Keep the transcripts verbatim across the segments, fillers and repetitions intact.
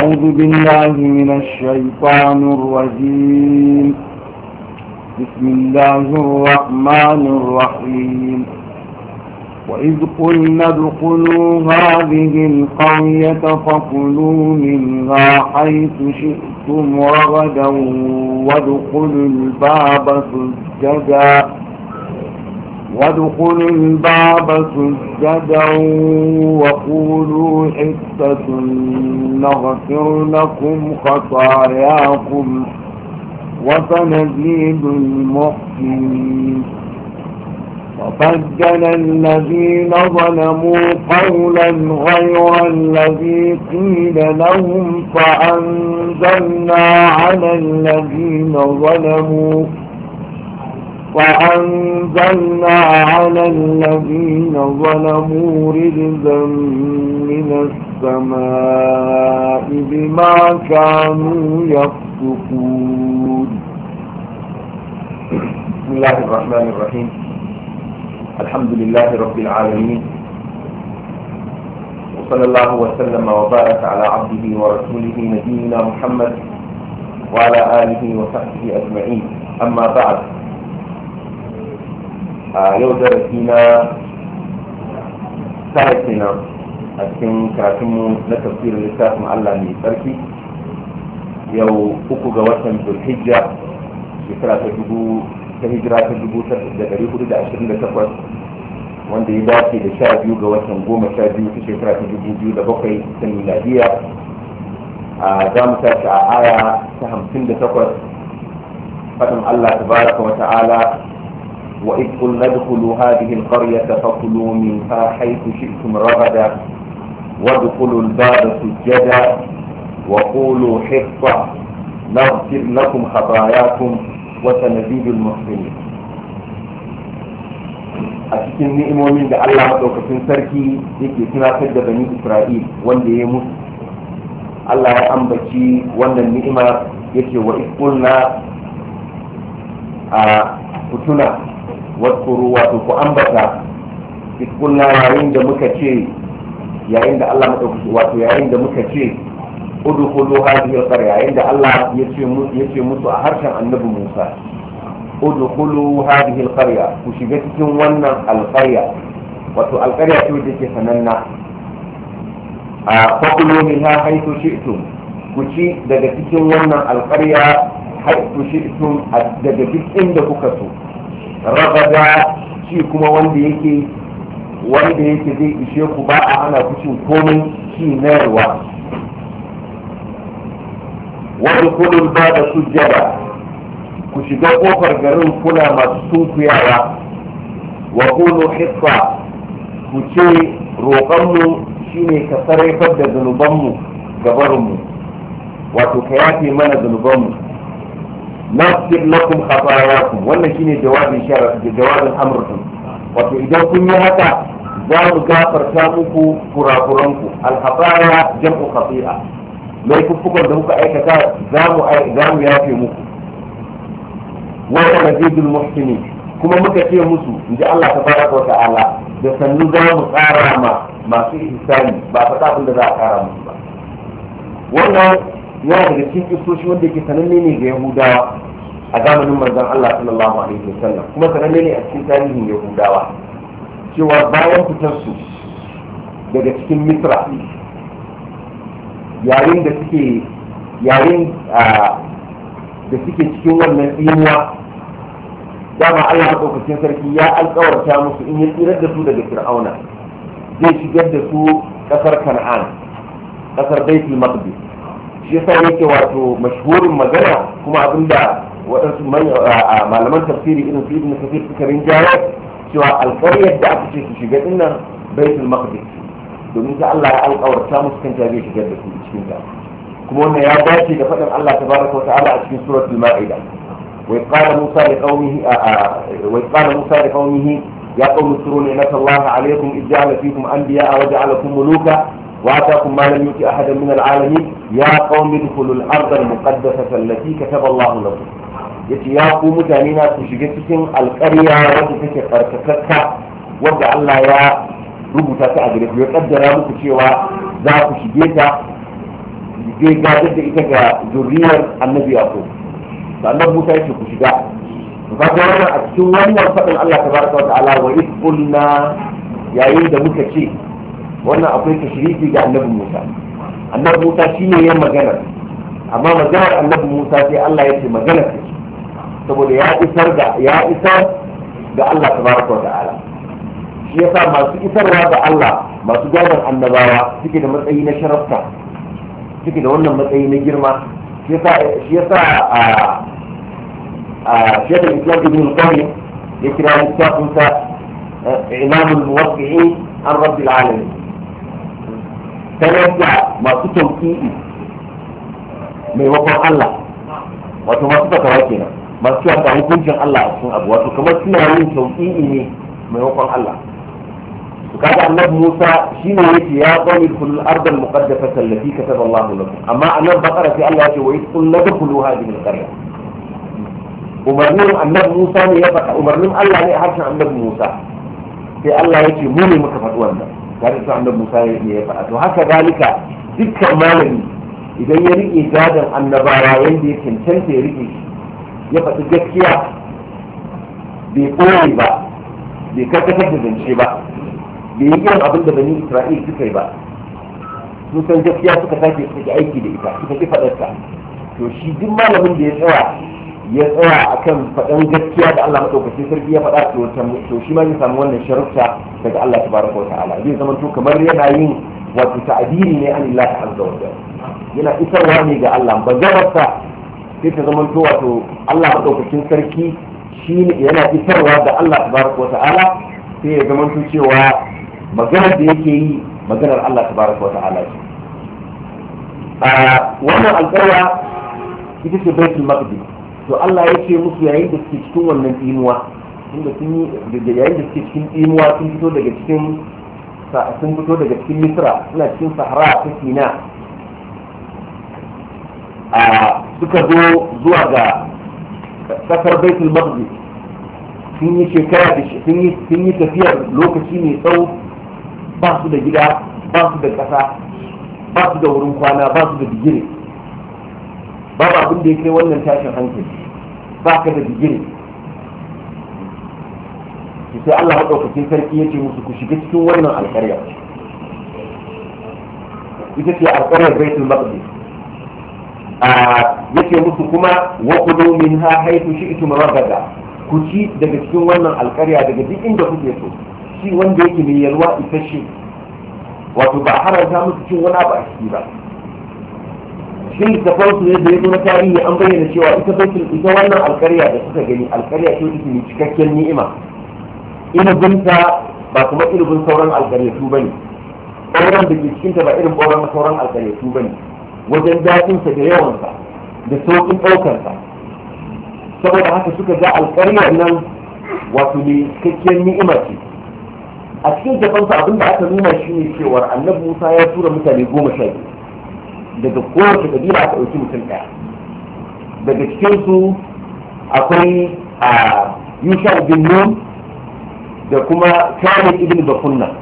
أعوذ بالله من الشيطان الرجيم. بسم الله الرحمن الرحيم. وإذ قلنا ادخلوا هذه القرية فكلوا منها حيث شئتم رغدا وادخلوا الباب سجدا وادخلوا الباب سجدا وقولوا حصة نغفر لكم خطاياكم وسنزيد المحسنين. وبدل الذين ظلموا قولا غير الذي قيل لهم فأنزلنا على الذين ظلموا فأنزلنا على الذين ظلموا رجزا من السماء بما كانوا يفسقون. بسم الله الرحمن الرحيم. الحمد لله رب العالمين، وصلى الله وسلم وبارك على عبده ورسوله نبينا محمد وعلى آله وصحبه أجمعين. أما بعد، yau darasi na tare kenan a cikin karatunmu na tafsirin littafin Allah mai tsarki. Yau uku ga watan Zulhijja shekara ta dubu ta hijira ta dubu da ɗari hudu da ashirin da takwas, wanda ya dace da sha biyu ga watan goma sha biyu ta shekara ta dubu biyu da bakwai ta miladiya. Za mu tashi a aya ta hamsin da takwas, faɗin Allah tabaraka wa ta'ala: وإذ قلنا ادخلوا هذه القرية فكلوا منها حيث شئتم رغدا وادخلوا الباب سجدا وقولوا حطة نغفر لكم خطاياكم وسنزيد المحسنين. a cikin ni'imomin da Allah madaukakin sarki yake tunatar da bani Isra'il wanda ya mutu, Allah ya ambaci wannan ni'ima yake wa ikulna a kutuna waskuru, wato ku ambata ikulna yayin da muka ce yayin da Allah madaukaki wato yayin da muka ce udkhulu hadhihi alqarya, yayin da Allah ya ce musu ya ce musu a harshen annabi Musa, udkhulu hadhihi alqarya, ku shiga cikin wannan alqarya, wato alqarya ce wadda ke sananna. a fakulu minha haythu shi'tum, ku ci daga cikin wannan alqarya haythu shi'tum, daga duk inda kuka so. Ragada shi kuma wanda yake wanda yake zai ishe ku, ba a hana ku cin komai shi na yarwa. Wani kudin ba da sujjada, ku shiga kofar garin kuna masu sunkuyawa. Wa kunu hissa, ku ce roƙonmu shine ka sarrafar da zunubanmu gabarinmu, wato ka yafe mana zunubanmu. nafsir lakum khatayakum, wannan shine jawabin sharaf da jawabin amrun, wato idan kun yi haka za mu gafarta muku kurakuranku. al-khataya jam'u khati'a, laifukan da kuka aikata za mu za mu yafe muku. wa nazidul muhsinin, kuma muka ce musu inji Allah tabaraka wa ta'ala, da sannu za mu tsara ma masu ihsani, ba faɗa abin da za a tsara musu ba. wannan yana daga cikin kisoshi wanda ke sananne ne ga Yahudawa a zamanin manzon Allah sallallahu alaihi wasallam, kuma sananne ne a cikin tarihin Yahudawa, cewa bayan fitar su daga cikin Misra, yayin da suke yayin da suke cikin wannan tsinuwa, dama Allah madaukakin sarki ya alƙawarta musu in ya tsirar da su daga Fir'auna zai shigar da su ƙasar Kan'an, ƙasar Baitul Maqdis. shi yasa yake wato mashhurin magana, kuma abinda waɗansu malaman tafsiri irin su ibn kathir suka rinjaya, cewa alƙaryar da aka ce su shiga dinnan Baitul Maqdis, domin ta Allah ya alƙawarta musu kan ta zai shigar da su cikin ta. kuma wannan ya dace da faɗin Allah tabaraka wa ta'ala a cikin suratul Ma'ida: wa qala Musa li qaumihi wa qala Musa li qaumihi ya qaumi zkuru ni'matallahi alaykum idh ja'ala fikum anbiya'a wa ja'alakum muluka وآتاكم ما لم يؤت أحدا من العالمين يا قوم ادخلوا الأرض المقدسة التي كتب الله لكم. yace ya ku mutane na ku shiga cikin alƙarya wadda take farkakakka, wadda Allah ya rubuta ta a gare ku, ya kaddara muku cewa za ku shige ta zai gadar da ita ga zuriyar annabi yaqub da annabi Musa yake ku shiga to kaga wannan a cikin wannan fadin Allah tabaraka wa ta'ala wa id qulna yayin da muka ce wannan akwai tashrifi ga annabi Musa annabi Musa shine yayin magana amma maganar annabi Musa sai Allah ya ce magana ce saboda ya isar da ya isar ga Allah tabaraka wa ta'ala shi yasa masu isarwa ga Allah masu gadon annabawa suke da matsayi na sharafta suke da wannan matsayi na girma shi yasa shi yasa a a shekul islam ibn al-qayyim ya kira littafin sa imamul muwaqqi'in an rabbil alamin sanar da masu tauƙi'i maimakon Allah wato masu fatawa kenan masu cewa ga hukuncin Allah a cikin abu wato kamar suna yin tauƙi'i ne maimakon Allah to kaga annabi Musa shine yake ya qawmi kullu ardal muqaddasata allati kataba Allah lakum amma anan bakara sai Allah ya ce wa yaqul ladkhulu hadhihi al-qarya umarnin annabi Musa ne ya faɗa umarnin Allah ne a harshen annabi Musa sai Allah ya ce mu ne muka faɗi wannan gari su annabi Musa ne ya faɗa to haka dalika dukkan malami idan ya rike gadon annabawa yanda ya cancanta ya rike shi ya faɗi gaskiya bai koyi ba bai karkatar da zance ba bai yi irin abin da bani Isra'il suka yi ba sun san gaskiya suka tashi suka ki aiki da ita suka ki faɗarta to shi duk malamin da ya tsaya ya tsaya akan faɗan gaskiya da Allah madaukakin sarki ya faɗa to shi ma zai samu wannan sharufta daga Allah tabaraka wa ta'ala zai zama to kamar yana yin wato ta'abiri ne an Allah azza wa jalla yana isarwa ne ga Allah bazararsa sai ta zama to wato Allah madaukakin sarki shi ne yana isarwa da Allah tabaraka wa ta'ala sai ya zama to cewa maganar da yake yi maganar Allah tabaraka wa ta'ala ce a wannan alƙarya ita ce baitul maqdis to Allah ya ce musu yayin da suke cikin wannan tsinuwa inda sun yi da yayin da suke cikin tsinuwa sun fito daga cikin sun fito daga cikin Misra suna cikin Sahara ta Sina a suka zo zuwa ga kasar Baitul Maqdis sun yi shekara da sun yi sun yi tafiyar lokaci mai tsawo ba su da gida ba su da ƙasa ba su da wurin kwana ba su da digiri babu abin da ya kai wannan tashin hankali ba ka da digiri sai Allah maɗaukakin sarki ya ce musu ku shiga cikin wannan alƙarya ita ce alƙaryar Baitul Maqdis a yace musu kuma wa kulu minha haythu shi'tum ragada ku ci daga cikin wannan alƙarya daga duk inda kuke so shi wanda yake mai yalwa isasshe wato ba haranta musu cin wani abu a ciki ba shi littafan su ne da ya zo na tarihi an bayyana cewa ita baitul ita wannan alƙarya da suka gani alƙarya ce take mai cikakken ni'ima ilibinta ba kuma ilibin sauran alƙaryatu ba ne ɓauren da ke cikinta ba irin ɓauren sauran alƙaryatu ba ne wajen daɗinsa da yawansa da sauƙin ɗaukarsa saboda haka suka ga alƙaryar nan wato mai cikakken ni'ima ce a cikin jafansa abinda aka nuna shi ne cewar annabi Musa ya tura mutane goma sha biyu daga kowace kabila aka ɗauki mutum ɗaya daga cikinsu akwai a Yusha bin Nun da kuma Khalid ibn Bakunna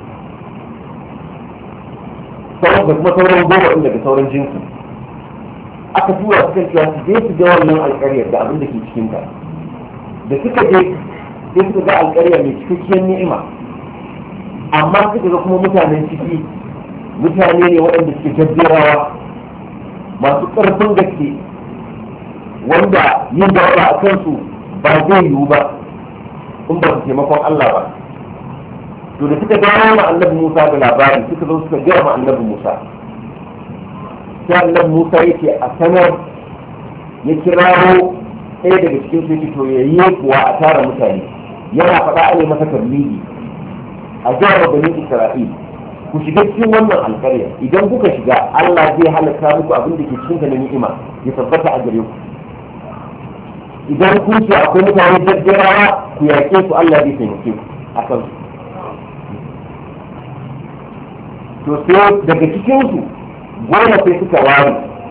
da kuma sauran goma ɗin daga sauran jinsu aka tura su kan cewa su je su ga wannan alƙaryar da abin da ke cikinta da suka je sai suka ga alƙarya mai cikakkiyar ni'ima amma suka ga kuma mutanen ciki mutane ne waɗanda suke jadderawa masu ƙarfin gaske wanda yin da a kansu ba zai yiwu ba in ba su taimakon Allah ba to da suka gano ma annabi Musa da labari suka zo suka gaya ma annabi Musa sai annabi Musa yake a sanar ya kirawo ɗaya daga cikin su yake to yayi kuwa a tara mutane yana faɗa a masa tabligi a jihar Bani Isra'il ku shiga cikin wannan alƙarya idan kuka shiga Allah zai halaka muku abin da ke cikin ta na ni'ima ya tabbata a gare ku idan kun ce akwai mutane jaddarawa ku yaƙe su Allah zai taimake ku a kan su to sai daga cikin su goma sai suka ware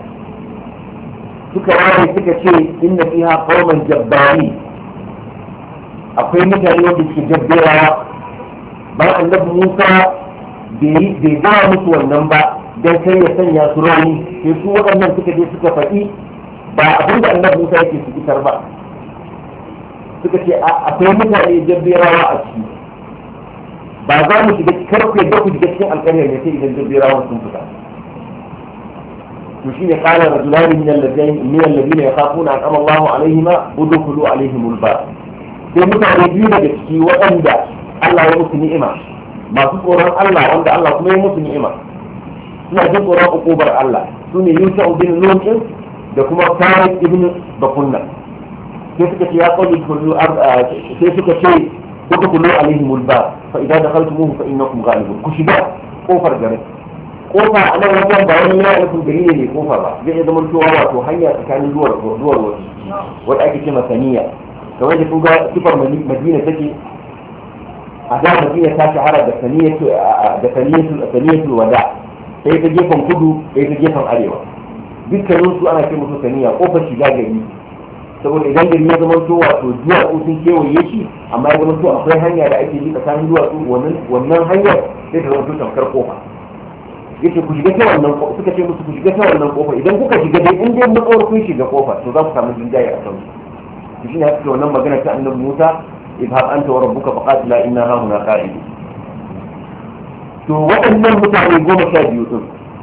suka ware suka ce inna fiha qauman jabbari akwai mutane wanda suke jaddarawa bayan annabi Musa bai gaya musu wannan ba dan kai ya sanya su rauni sai su waɗannan suka je suka faɗi ba abin da annabi Musa yake su fitar ba suka ce akwai mutane jabberawa a ciki ba za mu shiga karfe da ku shiga cikin alƙaryar ne sai idan jabberawan sun fita to shine qala rajulani min alladhina min alladhina yakhafuna an amalla Allahu alaihima udkhulu alaihimul bab sai mutane biyu daga ciki waɗanda Allah ya musu ni'ima masu tsoron Allah wanda Allah kuma ya musu ni'ima suna jin tsoron ukubar Allah su ne Yusuf bin Nun da kuma Tariq ibn Bakunna sai suka ce ya qawli kullu sai suka ce udkhulu alaihimul bab fa idza dakhaltumuhu fa innakum ghalibun ku shiga kofar garin kofa a nan wajen ba wani ya nufin gari ne mai kofa ba zai zama towa wato hanya tsakanin duwar duwar wasu wadda ake ce masaniya kamar da kun ga sifar madina take a da madina ta shahara da saniyatu da saniyatu saniyatul wada sai ta gefen kudu sai ta gefen arewa dukkanin su ana ce musu saniya kofar shiga gari saboda idan gari ya zama to wato duwatsu sun kewaye shi amma ya zama to akwai hanya da ake yi tsakanin duwatsu wannan hanyar sai ta zama to tamkar kofa yake ku shiga ta wannan kofa suka ce musu ku shiga ta wannan kofa idan kuka shiga dai in dai matsawar kun shiga kofa to za ku samu jinjaye a kanku to shine haka wannan magana ta annabi Musa idhab anta wa rabbuka faqatila inna hahuna qa'idun to waɗannan mutane goma sha biyu din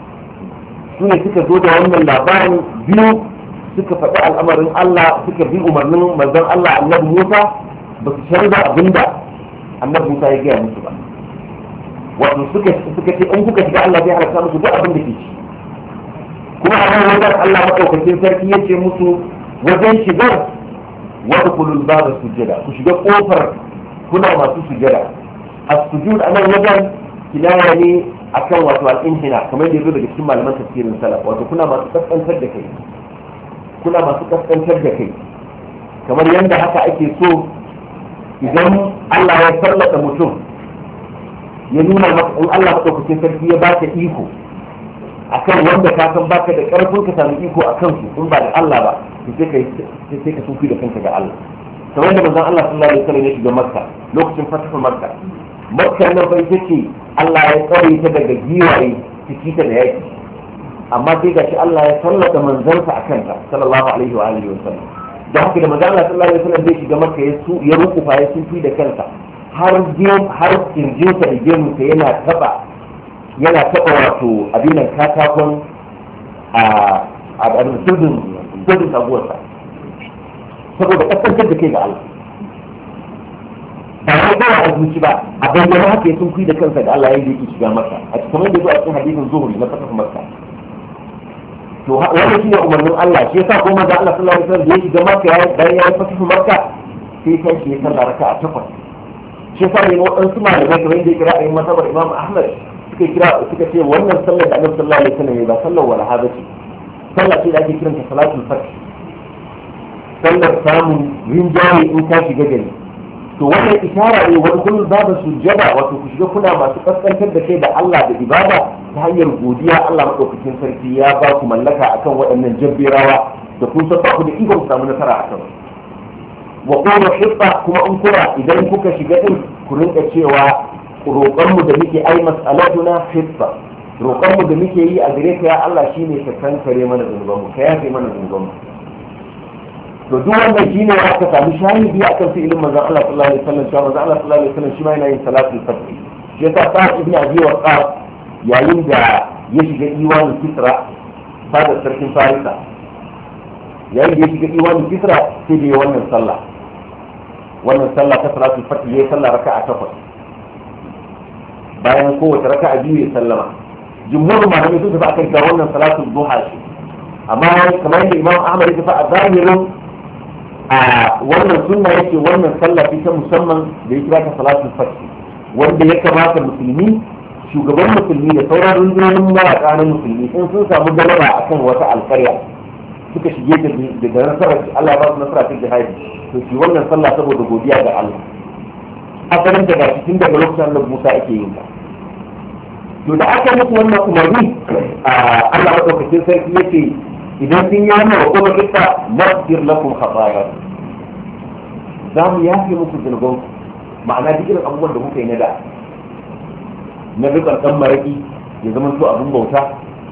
su ne suka zo da wannan labarin biyu suka faɗi al'amarin Allah suka bi umarnin manzon Allah annabi Musa ba su canza abinda annabi Musa ya gaya musu ba wato suka suka ce in kuka shiga Allah zai halaka musu duk abin da ke ci kuma a nan wajen Allah madaukakin sarki ya ce musu wajen shigar wata kulul baba sujjada ku shiga kofar kuna masu sujjada as-sujud a nan wajen kinaya ne akan wato al-inhina kamar da yazo daga cikin malaman tafsirin salaf wato kuna masu kaskantar da kai kuna masu kaskantar da kai kamar yadda haka ake so idan Allah ya sallata mutum ya nuna maka in Allah madaukakin sarki ya baka iko akan wanda ka san baka da karfin ka samu iko akan su in ba da Allah ba sai ka sai ka sunfi da kanka ga Allah kamar da manzon Allah sallallahu alaihi wasallam ya shiga Makka lokacin fatahu Makka Makka nan bai take Allah ya tsare ta daga giwaye ciki ta da yaki amma sai gashi Allah ya sallata manzansa akan ta sallallahu alaihi wa alihi wasallam da haka da manzon Allah sallallahu alaihi wasallam zai shiga Makka ya su ya rukufa ya sunfi da kansa har gem har kirjinsa da gemunsa yana taba yana taba wato abinan katakon a abin sirrin sirrin sabuwarsa saboda kasantar da kai ga Allah ba wai ba a zuci ba a bayyana haka ya sun fi da kansa da Allah ya yi shiga masa a cikin da zuwa cikin hadisin zuhuri na fasafin makka to wannan shine umarnin Allah shi yasa kuma da Allah sallallahu alaihi wasallam da ya shiga makka ya bayan ya fasafin makka sai kan shi ya sallar raka'a takwas shi yasa ne waɗansu malamai kamar yadda ya kira a yin masabar Imam Ahmad suka kira suka ce wannan sallar da Annabi sallallahu alaihi wasallam ba sallar walaha bace sallar ce da ake kiranta salatul fath sallar samun rinjaye in ka shiga gari to wannan isharar ne wani kullum babu sujjada wato ku shiga kuna masu kaskantar da kai da Allah da ibada ta hanyar godiya Allah madaukakin sarki ya ba ku mallaka akan waɗannan jabbirawa da kun san ba ku da ikon ku samu nasara akan wa qulu hitta kuma in kura idan kuka shiga din ku rinka cewa roƙon mu da muke ai mas'alatuna hitta roƙon mu da muke yi a gare ka ya Allah shine ka kankare mana zunuban mu ka yafe mana zunuban mu to duk wannan shine ya aka samu shahidi akan fi'ilin manzon Allah sallallahu alaihi wasallam cewa manzon Allah sallallahu alaihi wasallam shi ma yana yin salatul fajr shi yasa sa ibn abi waqas yayin da ya shiga iwanin kisra fadar sarkin farisa yayin da ya shiga iwanin kisra sai da ya wannan sallah wannan sallah ta salatul fajr ya sallah raka'a takwas bayan kowace raka'a biyu ya sallama jumhurin malamai sun tafi akan cewa wannan salatul duha ce amma kamar yadda imam ahmad ya tafi a zahirin a wannan sunna yake wannan sallah ta musamman da ya kira ta salatul fajr wanda ya kamata musulmi shugaban musulmi da sauran rundunonin mawaƙa na musulmi in sun samu galaba akan wata alƙarya suka shige ta da nasarar Allah ba su nasara ta jihadi to shi wannan sallah saboda godiya ga Allah asalin ta gashi tun daga lokacin da Musa ake yin ta to da aka musu wannan umarni Allah madaukakin sarki yace idan sun yi wannan hukuma kita nasir lakum khataya za mu yafe muku zunuban ma'ana duk irin abubuwan da kuka yi na da na rikon dan maraki ya zama to abin bauta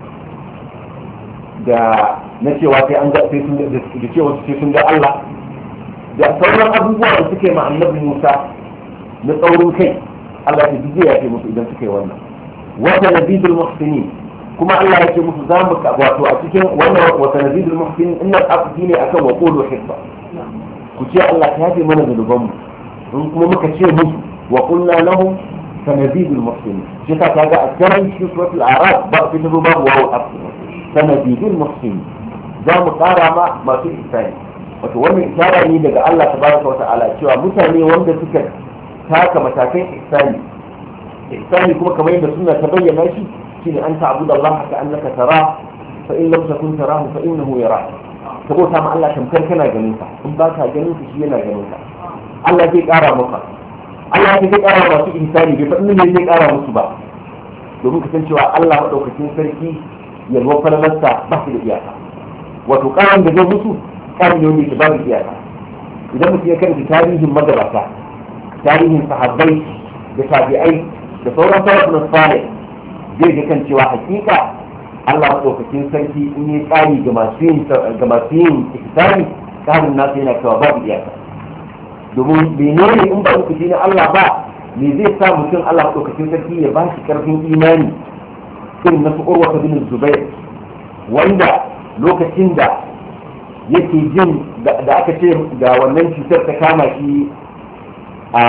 da na cewa sai an ga sai sun da cewa sai sun ga Allah da sauran abubuwa da suke ma annabi Musa na tsaurin kai Allah ya ji ya ce musu idan suka yi wannan wata nabidul muhsinin kuma Allah ya ce musu zamu wato a cikin wannan wata nabidul muhsinin inna aqdi ne akan wa qulu hibba ku ce Allah ta yafe mana zanuban mu in kuma muka ce musu wa qulna lahum sanadidul muhsinin shi ta kaga a cikin shi suratul a'raf ba fi tabu babu wa aqdi sanadidul muhsinin za mu kara ma masu ihsani wato wannan isara ne daga Allah tabaraka wa ta'ala cewa mutane wanda suka taka matakan ihsani ihsani kuma kamar yadda sunna ta bayyana shi shine an ta'budu Allah ka annaka tara fa in lam takun tarahu fa innahu yara ka bauta ma Allah tamkar kana ganin ka in ba ka ganin shi yana ganin ka Allah zai kara maka Allah zai kara masu ihsani bai fadin ne zai kara musu ba domin ka san cewa Allah madaukakin sarki yalwa falalarsa ba shi da iyaka wato karan da zai musu karan ne wanda ke babu iyaka idan mutum ya karanta tarihin magabata tarihin sahabbai da tabi'ai da sauran salafun salih zai ga kan cewa hakika Allah madaukakin sarki in yi tsari ga masu yin ga masu yin ihsani tsarin nasu yana cewa babu iyaka domin menene in ba ku na Allah ba me zai sa mutum Allah madaukakin sarki ya ba shi karfin imani irin na su Urwa bin Zubair wanda lokacin da yake jin da aka ce ga wannan cutar ta kama shi a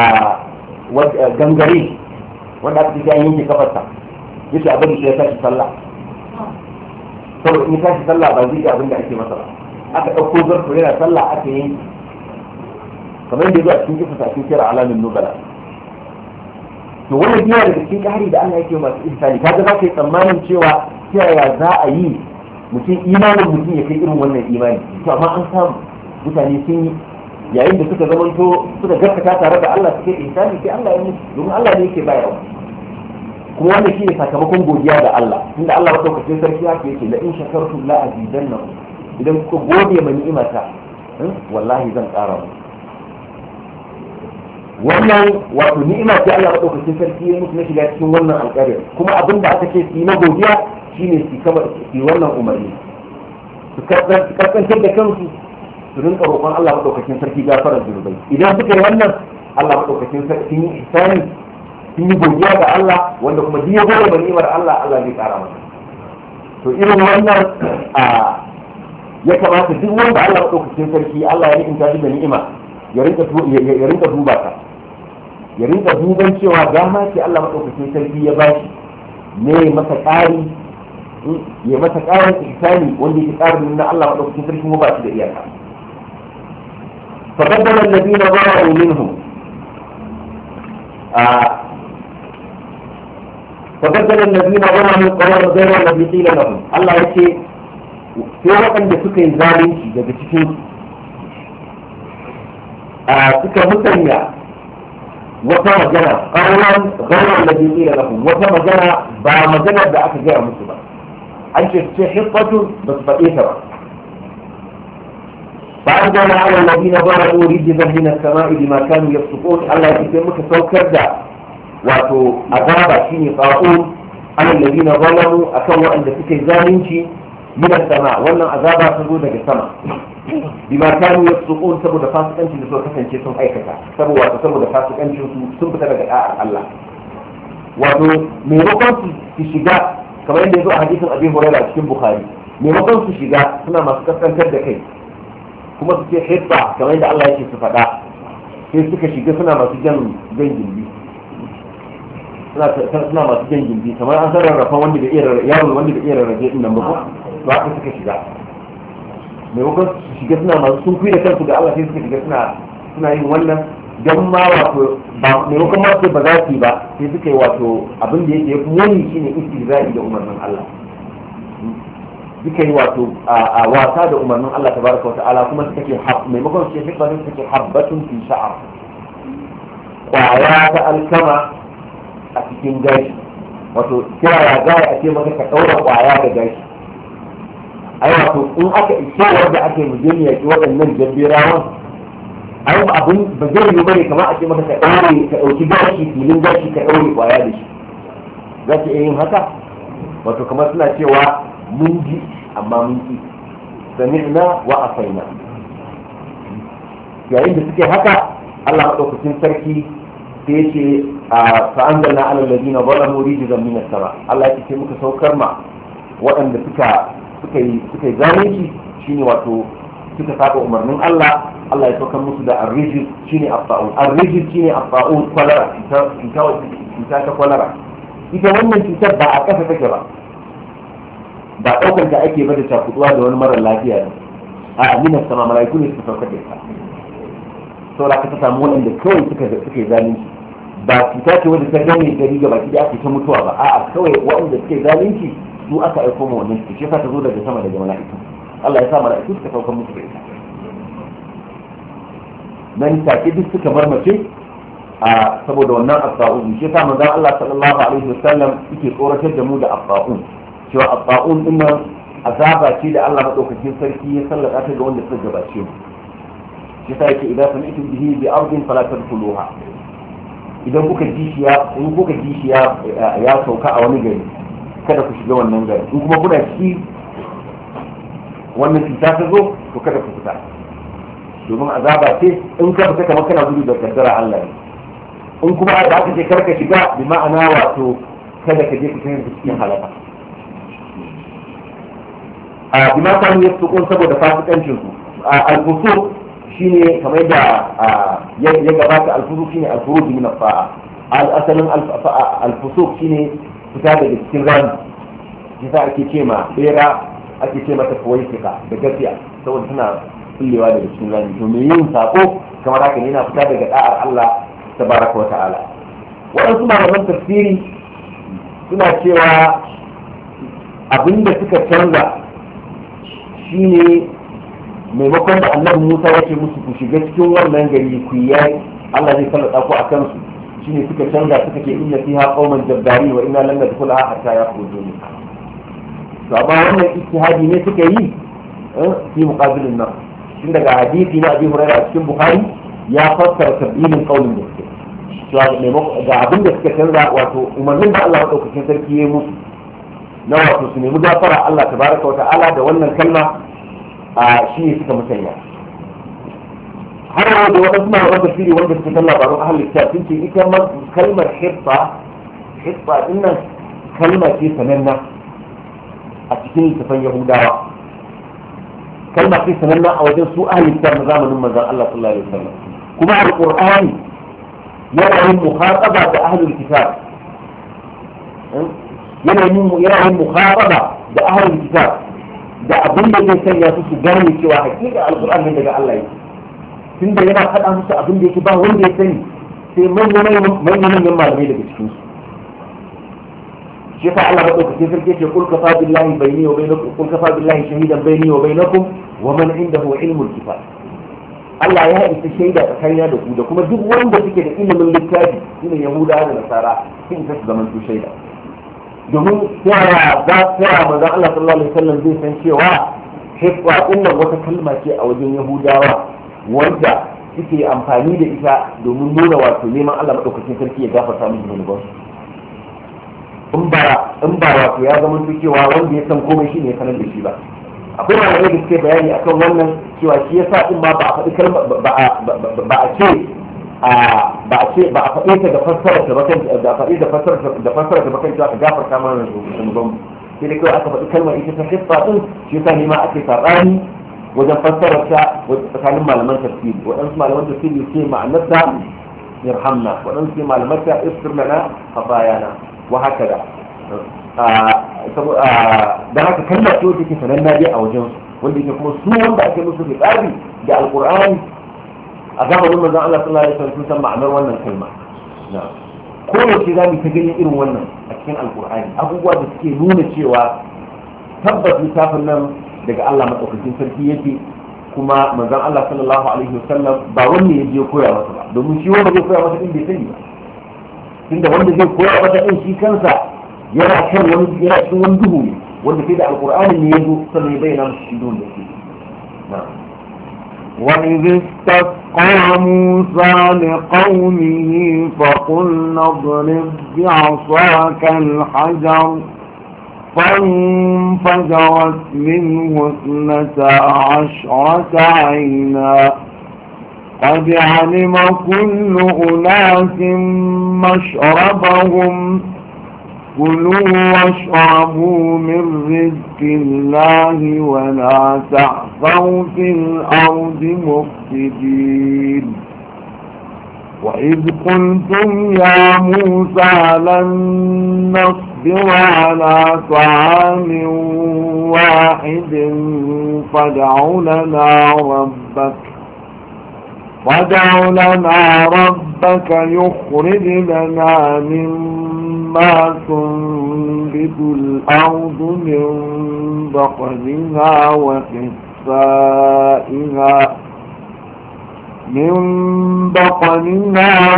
gangare wanda aka ce an yanke kafarsa yace abin da ya tashi sallah saboda in tashi sallah ba zai abin da ake masa ba aka ɗauko zarto yana sallah aka yi kamar yadda zuwa cikin kisa cikin kira alamin nubala to wannan biya daga cikin ƙari da Allah yake masu ihsani kaga za ka yi tsammanin cewa ta yaya za a yi mutum imanin mutum ya kai irin wannan imani to amma an samu mutane sun yi yayin da suka zamanto suka gaskata tare da Allah suke ihsani sai Allah ya musu domin Allah ne yake bayarwa kuma wannan shine sakamakon godiya da Allah tunda Allah madaukakin sarki haka yake la in shakartum la azidannakum idan kuka gode ma ni'imata wallahi zan ƙara muku wannan wato ni'ima ce Allah madaukakin sarki ya musu na shiga cikin wannan alƙaryar kuma abin da aka ce su yi na godiya shine su kama su wannan umarni su kaskantar da kansu su rinka roƙon Allah madaukakin sarki gafarar zunubai idan suka yi wannan Allah madaukakin sarki yi ihsani sun yi godiya ga Allah wanda kuma duk ya gode da ni'imar Allah Allah zai ƙara masa to irin wannan a ya kamata duk wanda Allah madaukakin sarki Allah ya ni'imta shi da ni'ima ya rinka ya rinka duba ta ya rinka duban cewa dama ce Allah madaukakin sarki ya bashi ne masa ƙari ya masa ƙarin ihsani wanda yake ƙarin na Allah madaukakin sarki kuma ba shi da iyaka fa qaddara alladhina zalamu minhum a fa qaddara alladhina zalamu qawlan ghayra alladhi qila lahum Allah yake sai waɗanda suka yi zalunci daga cikin a suka musanya wata magana qawlan ghayra alladhi qila lahum wata magana ba maganar da aka gaya musu ba an ce ce hiffatu ba su faɗe ta ba فأنزل على الذين ظلموا رجزا من السماء بما كانوا يفسقون الله يسمى كسوكر دا واتو أذاب شيني طاعون على الذين ظلموا أكوا أن تكي زالنشي من السماء وانا أذاب سبودة السماء بما كانوا يفسقون سبودة فاسق أنشي لسوء كسن شيء أي كتا سبودة سبودة فاسق أنشي سنبت لك الله واتو ميروكم في شجاع كما يندزو حديث أبي هريرة في البخاري ميروكم في شجاع سنة ما سكتن كده كي kuma su ce hibba kamar yadda Allah yake su faɗa sai suka shiga suna masu jan jan gindi suna masu jan gindi kamar an san rarrafa wanda da iya yaro wanda da iya rarrafe din nan ba ko to haka suka shiga maimakon su shiga suna masu sun kuyi da kansu da Allah sai suka shiga suna suna yin wannan dan ma wato ba maimakon ma su ba za su yi ba sai suka yi wato abin da yake muni shine istizai da umarnin Allah duka yi wato a wasa da umarnin Allah tabaraka wa ta'ala kuma suka ce maimakon su ce hikma ne suka ce habbatun fi sha'ar kwaya ta alkama a cikin gashi wato kira ya gaya a ce maka ka ɗaura kwaya da gashi ai wato in aka ishe wanda ake mujin yaƙi waɗannan jabbirawan ai abin ba zai yi bane kamar a ce maka ka ɗaure ka ɗauki gashi filin gashi ka ɗaure kwaya da shi za ki iya yin haka wato kamar suna cewa mun ji amma mun ki sami'na wa asaina yayin da suke haka Allah madaukakin sarki sai yake a fa'anzalna ala alladhina zalamu rijzan min as-sama Allah ya ce muka saukar ma waɗanda suka suka yi suka yi zalunci shine wato suka saba umarnin Allah Allah ya saukar musu da ar-rijz shine as-sa'u ar-rijz shine as-sa'u kwalara ita ita ta kwalara ita wannan cutar ba a kasa take ba ba daukar da ake bada cakuduwa da wani mara lafiya ne a amina sama malaiku ne suka saukar da ita saboda ka ta samu waɗanda kawai suka suka yi zalunci ba cuta ce wanda ta gane gari ga baki da ake ta mutuwa ba a'a kawai waɗanda suka yi zalunci su aka aiko ma wannan cuta shi yasa ta zo daga sama daga mala'iku Allah ya sa mala'iku suka saukar musu da ita nan take duk suka marmace a saboda wannan asba'un shi yasa manzon Allah sallallahu alaihi wasallam yake tsoratar da mu da asba'un cewa asba'un din nan azaba ce da Allah madaukakin sarki ya sallaka ta ga wanda suka gabace mu shi yasa yake idan sami'tum bihi bi ardin fala tadkhuluha idan kuka ji shi ya in kuka ji shi ya ya sauka a wani gari kada ku shiga wannan gari in kuma kuna ci wannan cuta ta zo to kada ku fita domin azaba ce in ka fita kamar kana gudu da kaddara Allah ne in kuma da aka ce karka shiga bi ma'ana wato kada ka je ka kai cikin halaka a bima kan ya tsukun saboda fasikancin su al-fusuq shine kamar da ya gabata al-fusuq shine al-furuj min al-fa'a al-asalin al-fusuq shine fita daga cikin rani yasa ake ce ma bera ake ce mata fawaisika da gafiya saboda suna kullewa daga cikin rani to me yin sako kamar haka ne yana fita daga da'ar Allah tabaraka wa ta'ala waɗansu malaman tafsiri suna cewa abinda suka canza shine maimakon da annabi Musa ya ce musu ku shiga cikin wannan gari ku yi Allah zai sallata ku a kansu shine suka canza suka ce inna fiha qauman jabbari wa inna lan nadkhulaha hatta yakhruju minha to amma wannan ijtihadi ne suka yi fi muqabilin nan tun daga hadisi na Abi Hurairah a cikin Bukhari ya fassara tabbinin kaulin da suke to ga abin da suka canza wato umarnin da Allah madaukakin sarki ya musu na wato su nemi gafara Allah tabaraka wa ta'ala da wannan kalma a shi ne suka musanya har da wadansu malaman tafsiri wanda suka san labarun ahlul kitab sun ce ita kalmar hibba hibba din nan kalma ce sananna a cikin littafin Yahudawa kalma ce sananna a wajen su ahlul kitab na zamanin manzon Allah sallallahu alaihi wasallam kuma alqur'ani yana yin mukhataba da ahlul kitab yana yin yana yin mukhataba da ahlul kitab da abin da zai sanya su su gane cewa hakika alqur'ani daga Allah yake tunda yana faɗa musu abin da yake ba wanda ya sani sai manyan manyan malamai daga cikin su shi yasa Allah madaukakin sarki ce kul kafa billahi bayni wa bainakum kul kafa billahi shahidan bayni wa bainakum wa man indahu ilmul kitab Allah ya isa shaida tsakanina da ku da kuma duk wanda suke da ilimin littafi shine Yahuda da Nasara sun isa su zaman su shaida domin yara za su yara manzon Allah sallallahu alaihi wasallam zai san cewa hifwa innan wata kalma ce a wajen Yahudawa wanda suke amfani da ita domin nuna wato neman Allah madaukakin sarki ya gafarta musu zunubansu in ba in ba wato ya zama cewa wanda ya san komai shine ya sanar da shi ba akwai malamai da suke bayani akan wannan cewa shi yasa din ma ba a faɗi kalma ba a ba a ce ba a ce ba a faɗe ta da fassara ta bakan da faɗi da fassara da fassara ta bakan cewa ka gafarta mana zunuban sai dai kawai aka faɗi kalmar ita ta hiffa din shi yasa ne ma ake sabani wajen fassara ta tsakanin malaman tafsiri waɗansu malaman tafsiri ce ma'anar ta yarhamna waɗansu ce malaman ta istir lana khatayana wa hakada don haka kalmar ce wacce ke sananna dai a wajen wanda yake kuma su wanda ake musu fitsari da alkur'ani a zamanin manzon Allah sallallahu alaihi wasallam sun san ma'anar wannan kalma ko yaushe za mu ta ganin irin wannan a cikin alkur'ani abubuwa da suke nuna cewa tabbas littafin nan daga Allah madaukakin sarki yake kuma manzon Allah sallallahu alaihi wasallam ba wanda ya je koya masa ba domin shi wanda zai koya masa din bai sani ba tunda wanda zai koya masa din shi kansa yana kan wani yana cikin wani duhu ne wanda sai da alqur'ani ne yazo sannan ya bayyana musu shi duhun da ke وإذ استسقى موسى لقومه فقلنا اضرب بعصاك الحجر فانفجرت منه اثنتا عشرة عينا قد علم كل أناس مشربهم كلوا واشربوا من رزق الله ولا تعثوا في الأرض مفسدين وإذ قلتم يا موسى لن نصبر على طعام واحد فادع لنا ربك فادع لنا ربك يخرج لنا مما تنبت الأرض من بقلها وقثائها من بقلها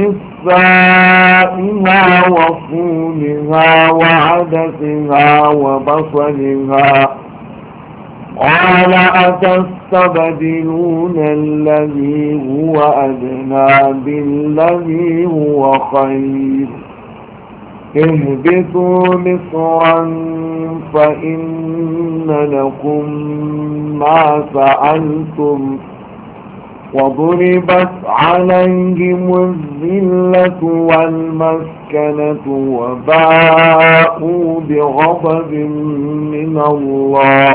وقثائها وفومها وعدسها وبصلها قال أتستبدلون الذي هو أدنى بالذي هو خير اهبطوا مصرا فإن لكم ما سألتم وضربت عليهم الذلة والمسكنة وباءوا بغضب من الله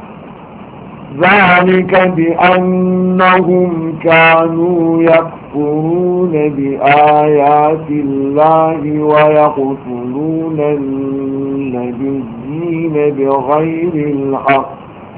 ذلك بأنهم كانوا يكفرون بآيات الله ويقتلون النبيين بغير الحق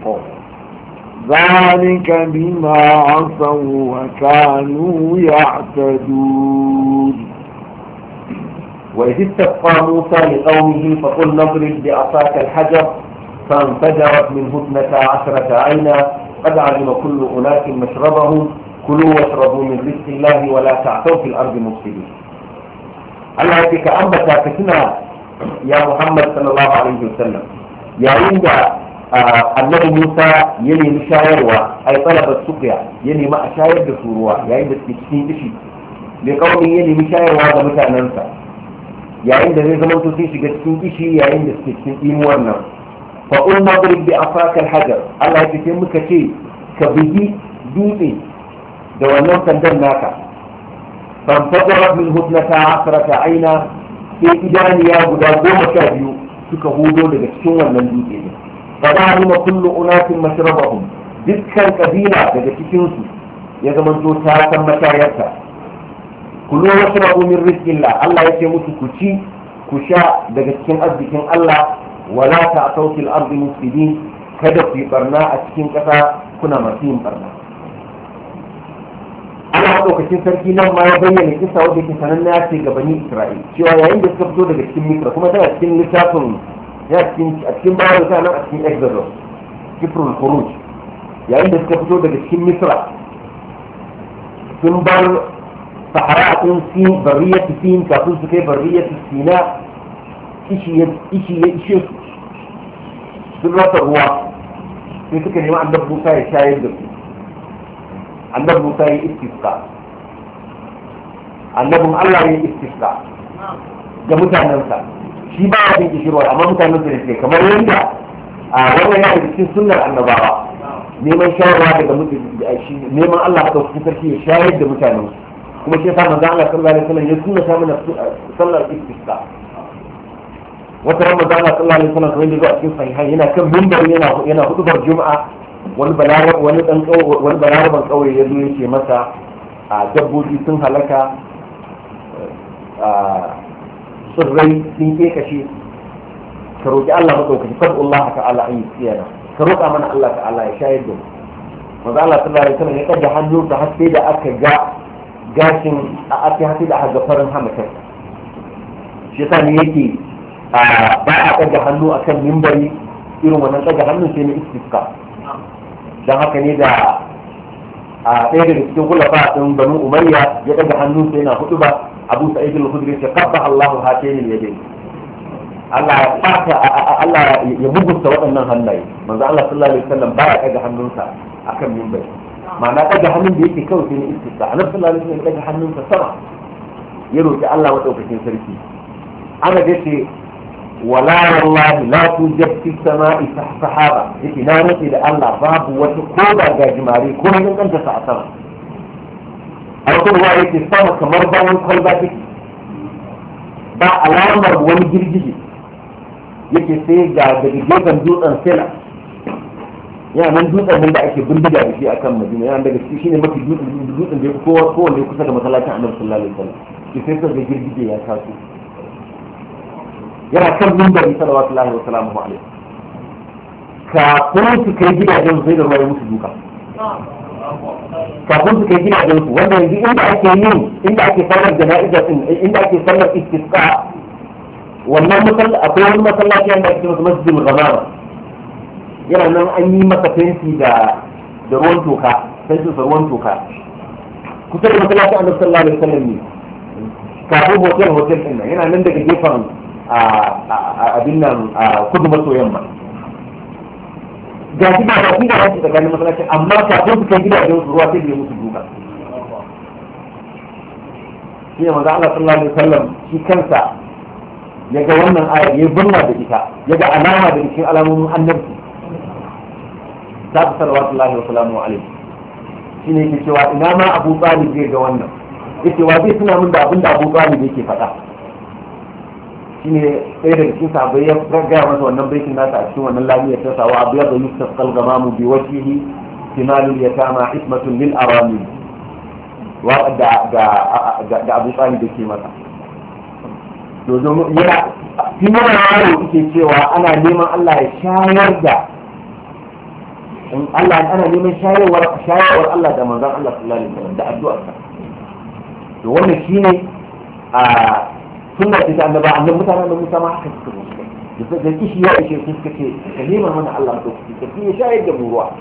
ذلك بما عصوا وكانوا يعتدون وإذ استسقى موسى لقومه فقل نضرب بعصاك الحجر فانفجرت منه اثنتا عشرة عينا قد علم كل أناس مشربهم كلوا واشربوا من رزق الله ولا تعثوا في الأرض مفسدين. الله يتك أنبتا كتنا يا محمد صلى الله عليه وسلم يا عند النبي موسى يلي مشايروا أي طلب السقيا يلي ما أشاير بسوروا يا عند تكتين تشي لقومه يلي مشايروا هذا متى ننسى يا عند زي زمان تسيش تكتين تشي يا عند تكتين إيمورنا فقل نضرب بعصاك الحجر الله يتكلم كشيء كبدي دوتي دوانا سندن ناكا فانفجرت منه اثنتا عشرة عينا في إدانيا بدا قوم شابيو سكهودو لكشون من دوتي فدعلم كل أناس مشربهم ذكا كبيرا لكشونسو يزمن توساكا مشايرتا كلوا واشربوا من رزق الله الله يتكلم كشي كشا لكشون أزكين الله ولا تعثوا في الأرض مفسدين kada ku yi barna a cikin ƙasa kuna masu yin barna. Ana ɗaukacin sarki nan ma ya bayyana kisa wadda ke sananna ya ce ga bani Isra'il cewa yayin da suka fito daga cikin Misra kuma tana cikin littafin ya cikin a cikin bayan ta nan a cikin Exodus Kifrul Khuruj yayin da suka fito daga cikin Misra sun bar sahara sun sin bariyatu sin kafin su kai bariyatu Sina ishi ya ishe su sun rasa ruwa sai suka nemi annabi Musa ya shayar da su annabi Musa ya istisqa annabin Allah ya istisqa ga mutanensa shi ba ya bin kishirwa amma mutanensa da suke kamar yadda a wannan yana da cikin sunnar annabawa neman shayarwa daga mutane neman Allah a ɗauki sarki ya shayar da mutanen kuma shi yasa manzo Allah sallallahu alaihi wasallam ya sunna ta mana sallar istisqa wata ran manzo Allah sallallahu alaihi wasallam kamar da a cikin sahihai yana kan minbari yana yana hudubar juma'a wani balaraban wani dan wani balaraban kauye ya zo yake masa a dabbobi sun halaka a tsirrai sun kekashe ka roki Allah madaukaki fadu Allah ta'ala an yi tsiyana ka roka mana Allah ta'ala ya shayar da mu manzo Allah sallallahu alaihi wasallam ya kaddara hannu da har sai da aka ga gashin a aka har sai da aka ga farin hamatar shi yasa ne yake ba a ɗaga hannu a kan mimbari irin wannan ɗaga hannun sai na istisqa don haka ne da a ɗaya daga cikin kulafa ɗin banu umayya ya ɗaga hannu sai na hudu ba abu sa'id al-khudri ya qabba Allahu hatayn al-yadayn Allah ya fata Allah ya bugunta waɗannan hannaye manzo Allah sallallahu alaihi wasallam ba ya ɗaga hannunsa akan mimbari ma'ana ɗaga hannun da yake kawai sai na istisqa annabi sallallahu alaihi wasallam ya ɗaga hannunsa sama ya roki Allah madaukakin sarki ana dace wala wallahi la tujad fi samai sahaba yake na rantsi da Allah babu wata ko da gajimare ko ne kanta sa a sama a wata ruwa yake sama kamar bayan kwalba take ba alamar wani girgije yake sai ga daga gefen dutsen sela yana nan dutsen nan da ake bindiga da shi akan Madina yana daga shi shine mafi dutsen dutsen da kowa kowanne kusa da masallacin Annabi sallallahu alaihi wasallam ki sai sai girgije ya taso yana kan mimbari sallallahu alaihi wasallam alaihi kafin su kai gidajen sai da ruwa ya musu duka kafin su kai gidajen su wanda yanzu inda ake yin inda ake sallar jana'iza din inda ake sallar istisqa wannan masallaci akwai wani masallaci wanda ake masa masjidul ghamama yana nan an yi masa fenti da da ruwan toka fentin sa ruwan toka kusa da masallacin Annabi sallallahu alaihi wasallam ne kafin hotel hotel din nan yana nan daga gefen a abin nan kudu maso yamma ga shi ba shi da yake tsakanin masallacin amma kafin su kai gidajen su ruwa sai da ya musu duka shi ne manzo Allah sallallahu alaihi wasallam shi kansa ya ga wannan aya ya bunna da ita ya ga alama da cikin alamomin annabi ta sallallahu alaihi wasallam alaihi shine yake cewa ina ma Abu Talib zai ga wannan yake wa zai tuna min da abin da Abu Talib yake faɗa shine ɗaya daga cikin sahabbai ya gaya masa wannan baitin nasa a cikin wannan lamiyar ta sawa abu ya da yusuf kalgamamu bi wajhihi timalul yatama ismatun lil arami wa da da da Abu Talib yake masa to don yana shi ne yaro yake cewa ana neman Allah ya shayar da in Allah ana neman shayarwar shayarwar Allah da manzon Allah sallallahu alaihi wasallam da addu'ar sa to wannan shine a sunna ce ta annaba annabi mutanen da Musa ma haka suka rubuta da kishi ya ishe su suka ce kalima mana Allah to ka fiye shayar da mu ruwa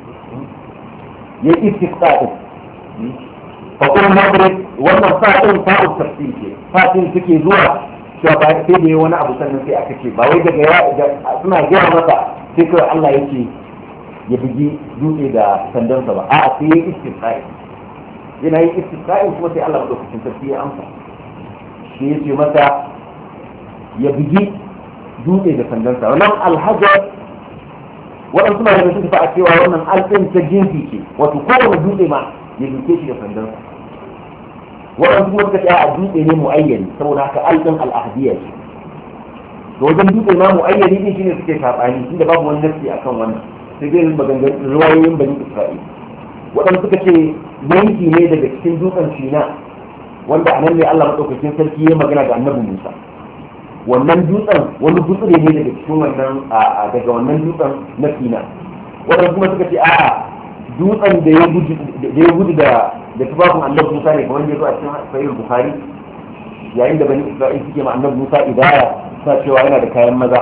ya istisqa din fa kuma madrid wannan fa'in fa'u tafsir ce fa'in suke zuwa cewa ba sai da wani abu sannan sai aka ce ba wai daga ya suna gaya masa sai kawai Allah yake ya bugi dutse da sandansa ba a'a sai ya istisqa yana yin istisqa kuma sai Allah madaukakin sarki ya amsa shi ya ce masa ya bugi dutse da sandansa wannan alhajar waɗansu ma da suka fa'a cewa wannan alɗin ta jinsi ce wato kowane dutse ma ya duke shi da sandansa waɗansu kuma suka ce a dutse ne mu'ayyani saboda haka alɗin al'ahdiya ce to wajen dutse ma mu'ayyani din shine suke saɓani tunda babu wani nafsi akan wannan sai dai maganganun ruwayoyin bani Isra'il waɗansu suka ce yanki ne daga cikin dutsen Sina wanda a nan ne Allah maɗaukakin sarki ya magana da annabi Musa wannan dutsen wani gutsure ne daga cikin wannan daga wannan dutsen na Sina wadanda kuma suka ce a'a dutsen da ya gudu da ya gudu da da tubafin annabi Musa ne kamar yadda a cikin sahih Bukhari yayin da bani Isra'il suke ma annabi Musa idaya suna cewa yana da kayan maza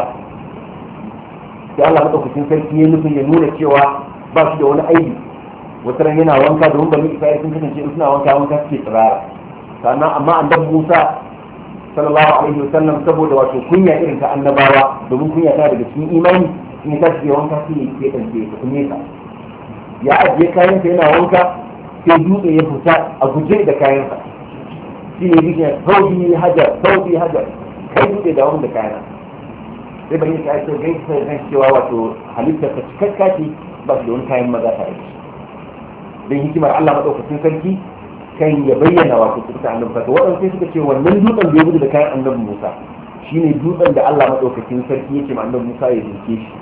sai Allah maɗaukakin sarki ya nufin ya nuna cewa ba shi da wani aibi wata ran yana wanka domin bani Isra'il sun kasance suna wanka wanka suke tsirara sannan amma annabi Musa sallallahu alaihi wasallam saboda wato kunya irin ta annabawa domin kunya ta daga cikin imani in ta ce wanka sai ya kance ta kunye ka ya ajiye kayan sa yana wanka sai dutse ya fita a guje da kayan sa shine yake saudi hajar saudi hajar kai dutse da wanda kayan sai bane ka ce gai sai kan cewa wato halitta ta cikakka ce ba da wani kayan maza ta yi dan hikimar Allah madaukakin sarki kan ya bayyana wato kuka annabi fa wadan sai suka ce wannan dutsen da ya gudu da kayan annabi Musa shine dutsen da Allah madaukakin sarki yake ma annabi Musa ya duke shi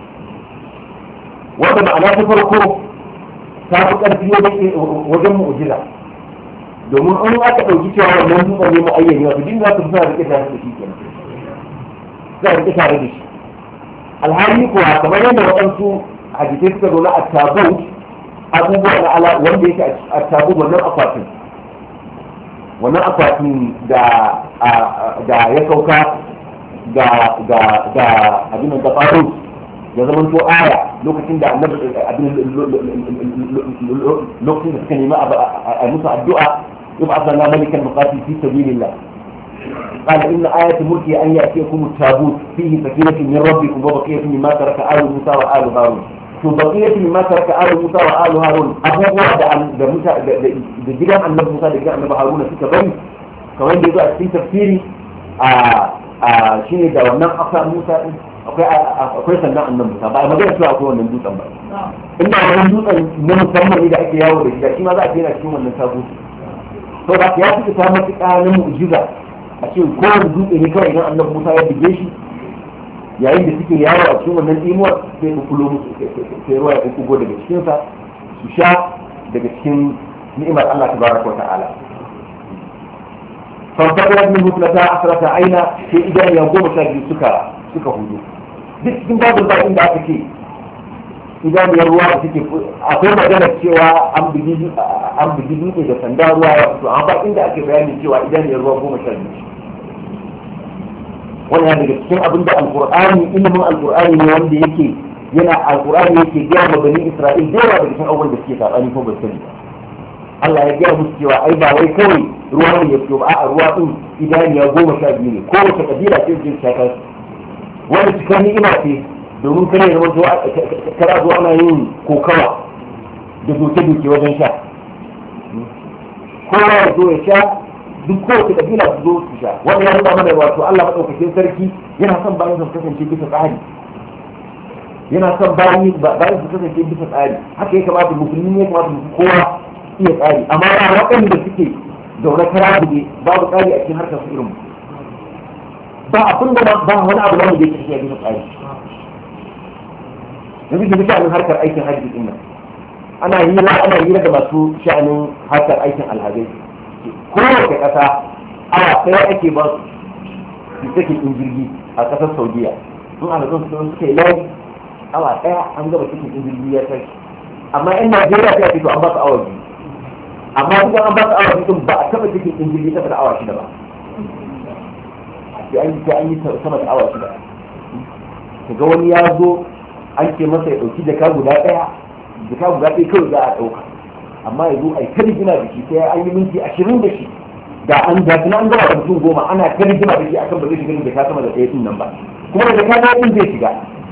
wanda ma'ana ta farko ta fi karfi wajen mu'jiza domin an aka dauki cewa wannan dutsen ne mu'ayyani wato din za su fara rike tare da shi kenan za a rike tare da shi alhali kuwa kamar yadda waɗansu hadisai suka zo na at-tabut abubuwa na ala wanda yake a tabu wannan akwatin wannan akwatin da da ya sauka da da da abin da faru ya zama to aya lokacin da annabi abin lokacin da suka nemi a musu addu'a yub'athana malikan muqatil fi sabilillah قال إن آية ملكي أن يأتيكم التابوت فيه سكينة من ربكم وبقية مما ترك آل موسى وآل هارون to baqiyatu mimma taraka alu Musa wa alu Harun abubuwa da da Musa da gidan annabi Musa da gidan annabi Harun suka bari kamar da yazo a cikin tafsiri a a shine da wannan asa Musa din akwai akwai sannan annan Musa ba a magana cewa akwai wannan dutsen ba inda wannan dutsen na musamman ne da ake yawo da shi da shi ma za a je na cikin wannan sabo to da ya fi ta matuƙa na mu'jiza a ce kowane dutse ne kawai idan annabi Musa ya dige shi yayin da suke yawo a cikin wannan imuwar sai ku kulo musu sai ruwa ya kugo daga cikinsa su sha daga cikin ni'imar Allah tabaraka wa ta'ala فانتقلت منه ثلاثة عشرة عينا في إذا يقوم شاكي سكا سكا هدو duk cikin babu zaɓin da aka ce idan ya ruwa da suke akwai magana cewa an bugi dutse da sanda ruwa ya fito amma ba inda ake bayani cewa idan ya ruwa goma sha biyu wani ya daga cikin abin da alƙur'ani ilimin alƙur'ani ne wanda yake yana alƙur'ani yake gaya ma bani isra'il da yawa daga cikin abubuwan da suke saɓani ko ba sani Allah ya gaya musu cewa ai ba wai kawai ruwa ne ya fito ba a ruwa din idaniya goma sha biyu ne kowace kabila ce ce ta kai wanda cikin ni'ima ce domin kare zama zuwa kara zuwa ana yin kokawa da doke-doke wajen sha kowa ya zo ya sha duk kowace kabila su zo su sha wanda ya nuna mana wato Allah maɗaukakin sarki yana son bayan su kasance bisa tsari yana son bayan su kasance bisa tsari haka ya kamata musulmi ne ya kamata musu kowa iya tsari amma ba waɗanda suke zaune kara buɗe babu tsari a cikin harkar su irin ba abin da ba wani abu da yake tafiya bisa tsari yanzu da sha'anin harkar aikin hajji din nan ana hira ana hira da masu sha'anin harkar aikin alhazai kowace ƙasa awa ɗaya ake ba su su take in jirgi a ƙasar saudiya sun alhazan su suka yi layi awa ɗaya an gaba cikin in jirgi ya tashi amma yan najeriya ta fito an ba su awa biyu amma duk an ba su awa biyu ba a taɓa cikin in jirgi ta da awa shida ba sai an yi an yi sama da awa shida kaga wani ya zo an ce masa ya ɗauki jaka guda ɗaya jaka guda ɗaya kawai za a ɗauka amma ya zo a yi ta rigima da shi sai an yi minti ashirin da shi da an da an gama da mutum goma ana ta rigima da shi akan ba zai shiga da jaka sama da ɗaya ɗin nan ba kuma da jaka ɗaya ɗin zai shiga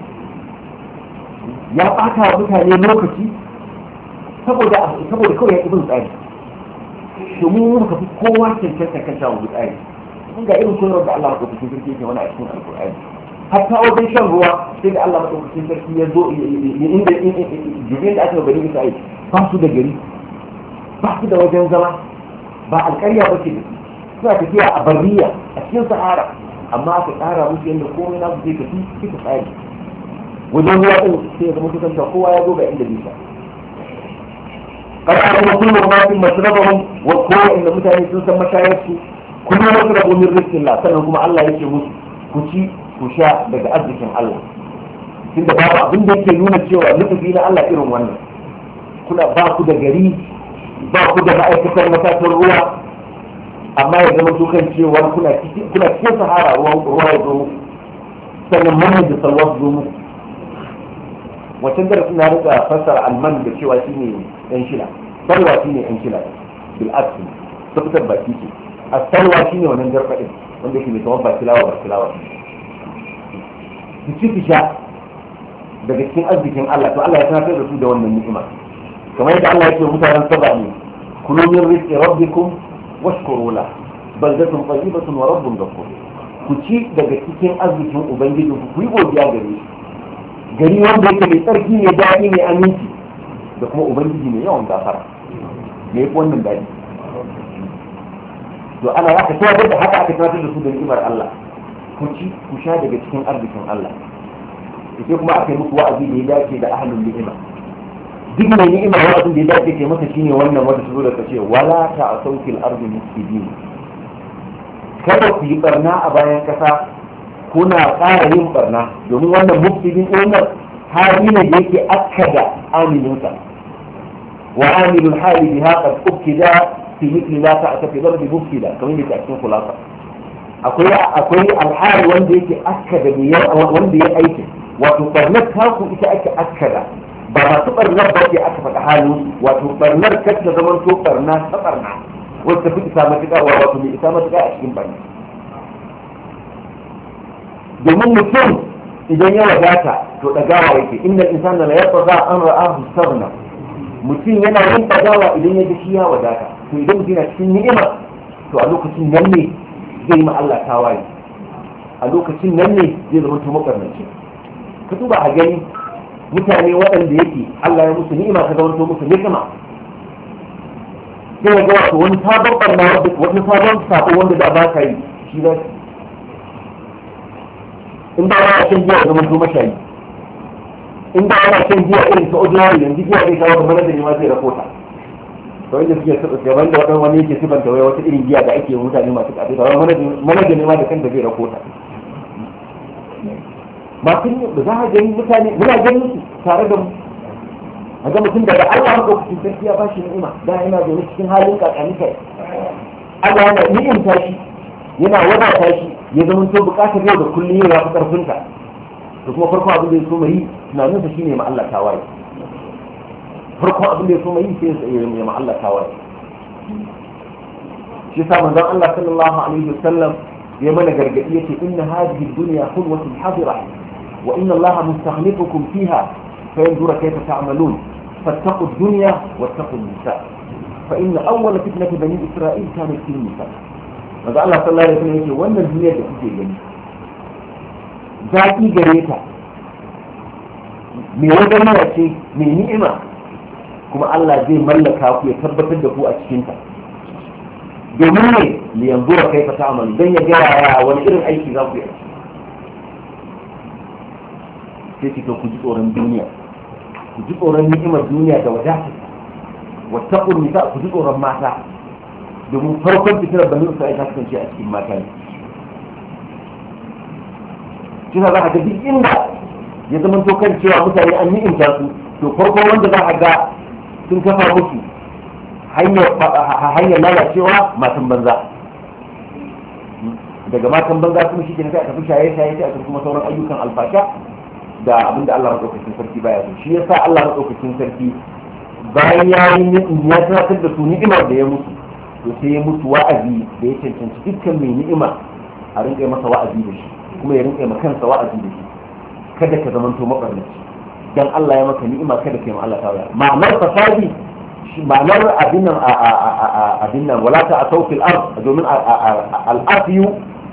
ya ɓata wa mutane lokaci saboda saboda kawai ya ƙi bin tsari domin muka fi kowa cancanta kan shawo tsari kun ga irin koyarwar da Allah maɗaukakin sarki yake wani a cikin alƙur'ani hatta wajen shan ruwa sai da Allah maɗaukakin sarki ya zo inda jirgin da aka yi gari Isra'il ba su da gari ba su da wajen zama ba alƙarya ba ce suna tafiya a barriya a cikin sahara amma aka tsara musu yadda komai na su zai tafi suka tsari wajen ruwa ɗin sai ya zama kusanta kowa ya zo ga inda zai sha قد أعلم كل ما في مشربهم وكل إن متى يسمى مشايخ كل ما مشربوا من رزق الله سنهم الله يشهد كشي كشا daga arzikin Allah tunda babu abin da yake nuna cewa nufi na Allah irin wannan kuna ba ku da gari ba ku da ma'aikatar matatar ruwa amma ya zama su kan cewa kuna kuna cikin sahara ruwan ruwa ya zo sannan manhaj da salwa zo muku wancan darasin na rika fassara alman da cewa shine yan shila salwa shine yan shila bil asli ta fitar baki ce as-salwa shine wannan garfadin wanda yake mai tawabba tilawa ba tilawa su ci sha daga cikin arzikin Allah to Allah ya sanar da su da wannan ni'ima kamar yadda Allah ya ce mutanen saba ne kulu min rizqi rabbikum washkuru la baldatun tayyibatun wa rabbun ghafur ku ci daga cikin arzikin ubangiji ku yi godiya gare shi gari wanda yake mai tsarki ne daɗi mai aminci da kuma ubangiji mai yawan gafara me yafi wannan daɗi to ana aka tabbata da haka aka tabbata da su da ni'imar Allah ku ci ku sha daga cikin arzikin Allah sai kuma aka yi muku wa'azi da ya dace da ahlul ni'ima duk mai ni'ima wa'azin da ya dace ke masa shine wannan wanda su zo da kace wala ta'asaw fil ardi mufsidin kada ku yi barna a bayan kasa kuna ƙara yin barna domin wannan mufsidin wannan hali ne da yake akkada amininsa wa amilul hali biha qad ubtida fi mithli la ta'tafi darbi mufsida kamar yadda a cikin khulasa akwai akwai alhali wanda yake akkada wanda ya aiki wato barnar taku ita ake akkada ba masu barnar ba ke aka faɗa halin wato barnar kar ta zama to barna ta barna wacce fi isa matuƙa wato mai isa matuƙa a cikin barna domin mutum idan ya wadata to ɗagawa yake inda insana la yatgha an ra'ahu sarna mutum yana yin ɗagawa idan ya ga shi ya wadata to idan mutum yana cikin ni'ima to a lokacin nan ne zai ma Allah tawaye a lokacin nan ne zai zama to makarnaci. Ka duba a gani mutane waɗanda yake Allah ya musu ni'ima ta zama to musu nikima, sai ga wato wani sabon barna wani sabon sabo wanda da ba ka yi shi za in ba ana shan giya zama to mashayi, in ba ana shan giya irin ta ordinary yanzu giya zai kawo kamar da ne ma zai rakota to inda suke gaban da wadan wani yake sifanta wai wata irin giya da ake mutane masu kaɗe da mana da ne ma da kanta zai rakota. masu da za a gani mutane muna ganin su tare da mu a ga mutum daga Allah maɗaukacin sarki ya bashi ni'ima da yana zaune cikin halin kakani kai Allah yana ni'imta shi yana wadata shi ya zama to bukatar yau da kullum yau ya fi karfinka da kuma farko abin da ya so mai yi tunaninsa shine ma Allah tawaye farko abin da ya so mai yi sai ya ma Allah tawaye. shi sa manzon Allah sallallahu alaihi wasallam ya mana gargadi yace inna hadhihi dunya hulwatun hadira wa inna Allah mustakhlifukum fiha فينظر كيف تعملون فاتقوا الدنيا واتقوا النساء فإن أول فتنة بني إسرائيل كانت في النساء. ماذا الله صلى الله عليه وسلم يقول وأن الدنيا تكتي جميع ذاتي جريتا من وجهنا شيء من نعمة كما الله زي ملكا ويثبت الدفوع أشكينتا domin ne liyanzura kai fa ta'amalu dan ya ga wani irin aiki za ku yi sai ki to ku ji tsoron duniya ku ji tsoron ni'imar duniya da wadata wata nisa ku ji tsoron mata domin farkon fitilar bani Isra'ila ta kasance a cikin mata ne. Kina za ka ga duk inda ya zama to kan cewa mutane an ni'imta su to farkon wanda za ka ga sun kafa musu hanyar lalacewa matan banza daga matan banza kuma shi ke sai a tafi shaye-shaye sai a tafi kuma sauran ayyukan alfasha da abin da Allah maɗaukakin sarki baya so. Shi yasa Allah maɗaukakin sarki bayan ya yi ya tunatar da su ni'imar da ya musu to sai ya musu wa'azi da ya cancanci dukkan mai ni'ima a rinƙa masa wa'azi da shi kuma ya rinƙa ma kansa wa'azi da shi kada ka zamanto mabarnaci dan Allah ya maka ni'ima kada ka yi ma Allah tawaye. Ma'anar fasadi ma'anar abin nan abin nan wala ta atau fil ard domin al-afiyu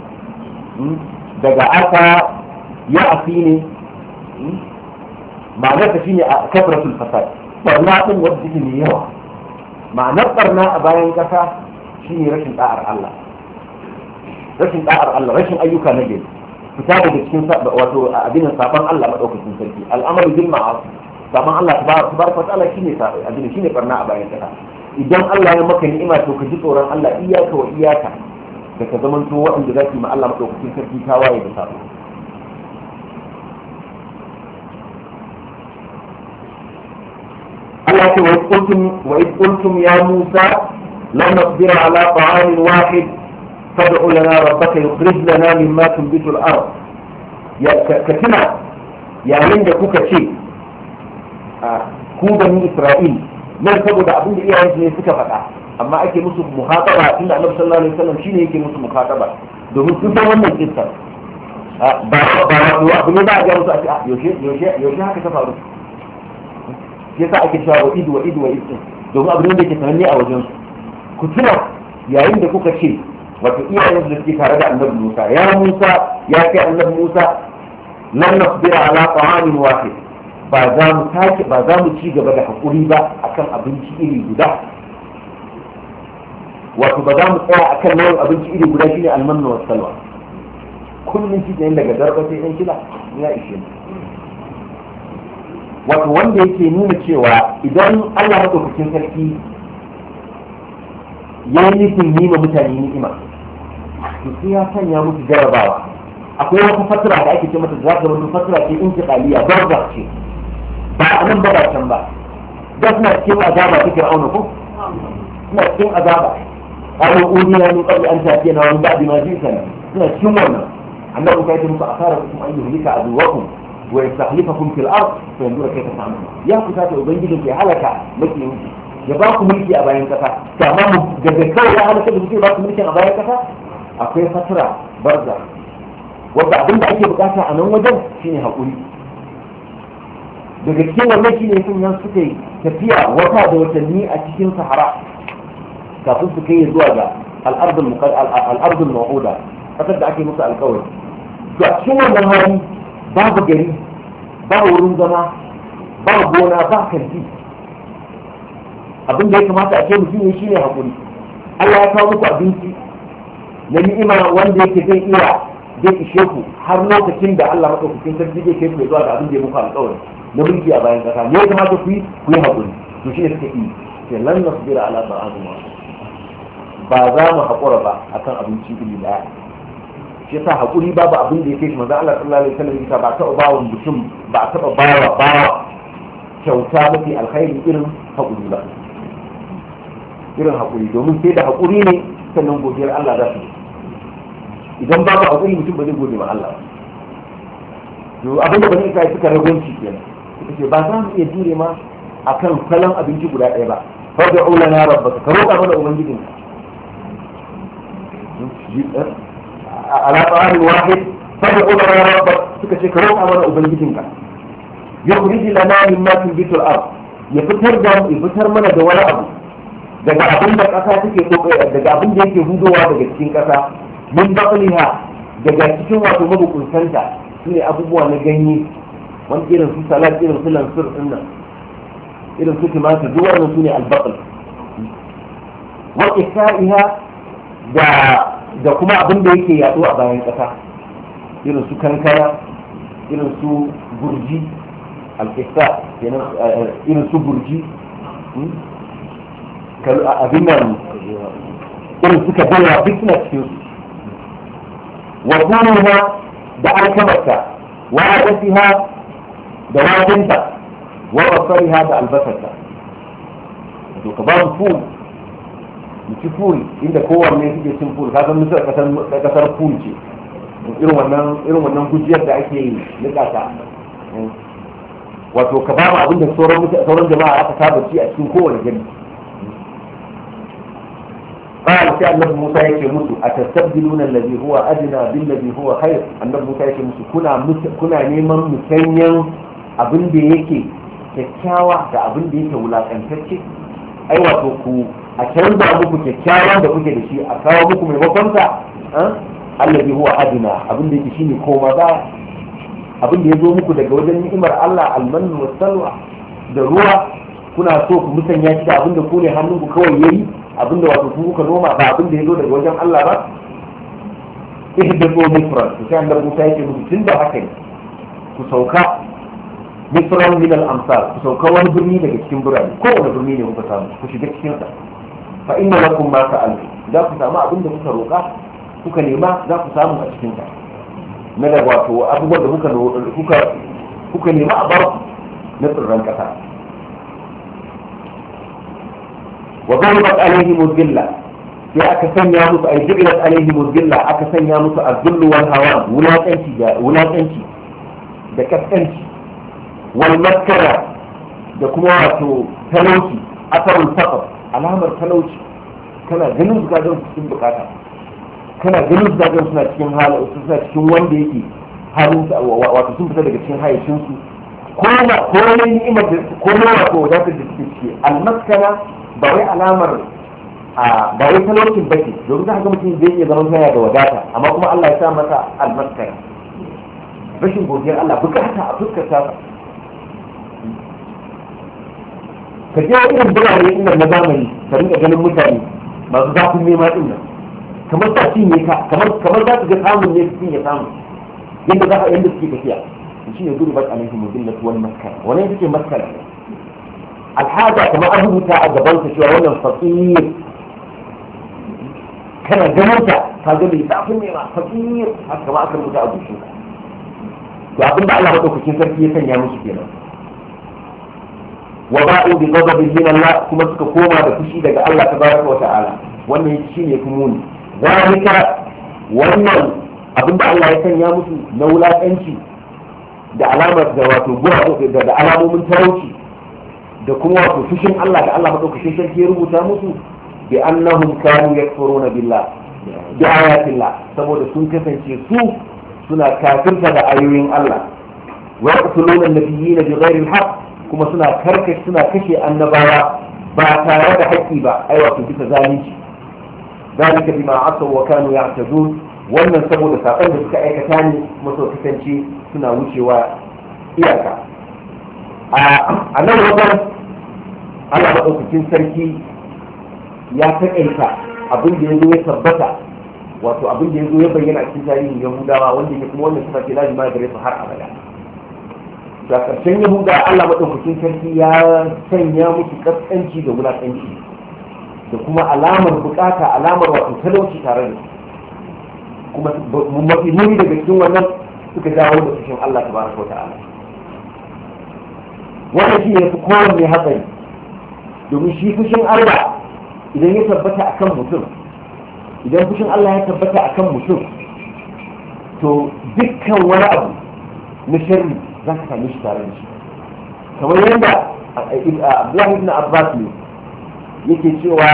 daga aka ya afi ne ma'anar ta shine kafratul fasad barna din wanda take mai yawa. ma'anar barna a bayan kasa shine rashin da'ar Allah rashin da'ar Allah rashin ayyuka na gari fita daga cikin wato abin saban Allah madaukakin sarki al'amalu bil ma'asi saban Allah tabaraka wa ta'ala shine abin shine barna a bayan kasa. idan Allah ya maka ni'ima to ka ji tsoron Allah iyaka wa iyaka da ka zamanto waɗanda za su yi ma Allah madaukakin sarki tawaye da sabo. Allah ce wa id qultum ya Musa lan nasbira ala ta'amin wahid fad'u lana rabbaka yukhrij lana mimma tunbitu al-ard. ya ka tuna yayin da kuka ce ku bani Isra'il nan saboda abin da iyayen ne suka faɗa amma ake musu muhataba inda Annabi sallallahu alaihi wasallam shine yake musu muhataba domin sun san wannan kissa ba ba abu ne da ga musu a yaushe yaushe yaushe haka ta faru yasa ake cewa wa idu wa idu wa idu domin abin da ke sananne a wajen su. Ku tuna yayin da kuka ce wato iyayen da suke tare da Annabi Musa ya Musa ya kai Annabi Musa lan nasbira ala ta'amin wahid ba za mu take ba za mu ci gaba da hakuri ba akan abinci iri guda wato ba za mu tsaya akan nau'in abinci iri guda shine almanna wa salwa kullum shi ne daga darba sai dan kila ya ishe wato wanda yake nuna cewa idan Allah madaukakin sarki ya yi nufin yi ma mutane ni'ima to sai ya sanya musu jarabawa. akwai wata fatira da ake ce mata za ta wani fatira ce intiqaliya barza ce ba a nan ba ba can ba da suna cikin azaba ta fir'auna ko suna cikin azaba qalu udina min qabli an ta'tiyana wa min ba'di ma ji'tana suna cikin wannan annabi kai ta musu asarakum an yuhlika aduwakum wa yastakhlifakum fil ard fa yanzura kayfa ta'malun ya ku ta ubangijin ke halaka maki yanki ya ba ku mulki a bayan kasa amma mu daga kawai ya halaka da kuke ba ku mulki a bayan kasa akwai fatira barza wanda abinda ake bukata a nan wajen shine haƙuri. daga cikin wannan shine sun yan suka yi tafiya wata da watanni a cikin sahara kafin su kai zuwa ga al'ardul mau'uda kasar da ake musu alƙawari to a cikin wannan hali babu gari ba wurin zama ba gona ba kanti abin da ya kamata a ce mutum ne shine hakuri Allah ya kawo muku abinci na ni'ima wanda yake zai iya zai ishe ku har lokacin da Allah madaukakin sarki zai kai ku zuwa ga abin da ya muku alƙawari na mulki a bayan kasa ne ya kamata ku yi ku yi hakuri to shine suka yi sai lan nasbira ala ta'amu ba za mu haƙura ba akan abinci iri daya shi yasa hakuri babu abin da ya kai shi manzo Allah sallallahu alaihi wasallam ya ba taɓa bawa mutum ba taɓa bawa bawa kyauta mafi alkhairi irin hakuri ba irin hakuri domin sai da hakuri ne sannan godiyar Allah za su idan babu hakuri mutum ba zai gode ma Allah to abin da bani kai suka ragonci kenan suka ce ba za mu iya jure ma akan salon abinci guda ɗaya ba fad'u lana rabbaka ka roƙa mana ubangijinka ala ta'am wahid fad'u lana rabbaka suka ce ka roƙa mana ubangijinka yukhrij lana mimma tunbitu al-ard ya fitar da ya fitar mana da wani abu daga abin da ƙasa take daga abin da yake hudowa daga cikin ƙasa min baqliha daga cikin wato mabukuntanta sune abubuwa na ganye wani irin su salat irin su lansur din nan irin su tumatir duk wannan sune albaql wa qisaiha da da kuma abin da yake yaɗo a bayan ƙasa irin su kankana irin su gurji alƙisa kenan irin su gurji abin nan irin suka dala duk suna cikin su wa kunuha da alkamarta wa adasiha da wajenta wa basariha da albasarta to ka ba mu ful mu ci ful inda kowanne suke cin ful ka san misar kasar ful ce irin wannan irin wannan gujiyar da ake nika ta wato ka ba mu abin da sauran jama'a aka saba ci a cikin kowane gari قال في النبي موسى يكي مسو أتستبدلون الذي هو أدنى بالذي هو خير النبي موسى يكي مسو كنا كنا نيمان مسنين abin da yake kyakkyawa da abin da yake wulakantacce ai wato ku a canza muku kyakkyawan da kuke da shi a kawo muku maimakon sa allazi huwa adna abin da yake shine koma ba abin da ya zo muku daga wajen ni'imar Allah almanu wassalwa da ruwa kuna so ku musanya shi da abin da ku ne hannunku kawai yayi abinda wato ku kuka noma ba abinda ya zo daga wajen Allah ba ihdabu misran to sai annabi Musa yake musu tunda haka ne ku sauka misran min al-amsar ku sauka wani birni daga cikin birane ko wani birni ne kuka samu ku shiga cikin sa fa inna lakum ma ta'alu za ku samu abinda kuka roka kuka nema za ku samu a cikin sa na da wato abubuwan da kuka kuka kuka nema a bar na tsirran kasa وضربت عليهم الذلة في أكسن يامس أي جعلت عليهم الذلة أكسن يامس الذل والهوان ولا تنشي ولا تنشي ده كتنشي والمسكنة ده كمواتو تلوشي أثر الفقر علامة تلوشي كان جنوز قادر تسكين بقاتا كان جنوز قادر سنة تسكين حالة وسنة تسكين وان ديكي حالون واتسين بسنة تسكين حالة شنسو كوما كوما نعمة كوما واتو ذات الدكتشي المسكنة ba wai alamar ba wai talaucin baki domin za ga mutum zai iya zama yana da wadata amma kuma Allah ya sa masa almaskara rashin godiyar Allah bukata a fuskar ta ka je irin birane inda na zamani ka rinka ganin mutane masu zafin nema din nan kamar ta cinye ka kamar kamar za ka ga samun ne cikin ya samu yadda za ka yadda suke tafiya shi ne duribat alaihim billatu wal maskara wannan yake maskara alhaja kamar an rubuta a gabansa cewa wannan fakir kana ganinta ka ga mai zafin ne ma fakir haka kama aka rubuta a gushin to abinda Allah madaukakin sarki ya sanya musu kenan wa ba'u bi ghadabin min Allah kuma suka koma da fushi daga Allah tabaraka wa ta'ala wannan shine yafi muni zalika wannan abinda Allah ya sanya musu na wulakanci da alamar da wato gura da alamomin talauci da kuma wato fushin Allah da Allah madaukakin sarki ya rubuta musu bi annahum kanu yakfuruna billah bi ayatillah saboda sun kasance su suna kafirta da ayoyin Allah wa yaqtuluna an-nabiyina bighairi al-haqq kuma suna karkace suna kashe annabawa ba tare da haƙƙi ba ai wato bisa zalunci zalika bima asaw wa kanu ya'tadun wannan saboda saƙon da suka aikata ne kuma suka kasance suna wucewa iyaka a nan wajen Allah maɗaukakin sarki ya taƙaita abin da ya zo ya tabbata wato abin da ya zo ya bayyana cikin tarihin yahudawa wanda ke kuma wannan suka ce lazima gare su har abada da ƙarshen yahuda Allah maɗaukakin sarki ya sanya musu kaskanci da wulaƙanci da kuma alamar bukata alamar wato talauci tare da su kuma mafi muni daga cikin wannan suka dawo da fushin Allah tabaraka wa ta'ala wannan shi ne fi kowanne hatsari domin shi fushin Allah idan ya tabbata akan mutum idan fushin Allah ya tabbata akan mutum to dukkan wani abu na sharri za ka same shi tare da shi kamar yadda Abdullahi ibn Abbas ne yake cewa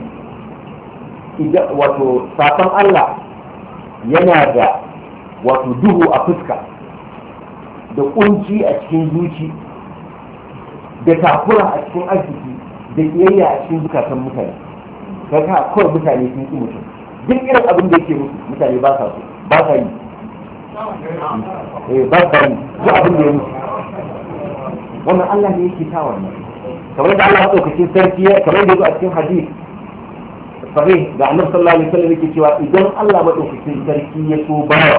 wato safan Allah yana da wato duhu a fuska da kunci a cikin zuci da takura a cikin arziki da kiyayya a cikin zukatan mutane kaga kawai mutane sun ki mutum duk irin abin da yake musu mutane ba sa so ba sa yi eh ba sa yi duk abin da ya musu wannan Allah ne yake sa wannan kamar da Allah ya dauke sarki kamar da yazo a cikin hadisi sahih da Annabi sallallahu alaihi wasallam yake cewa idan Allah madaukakin sarki ya so bawa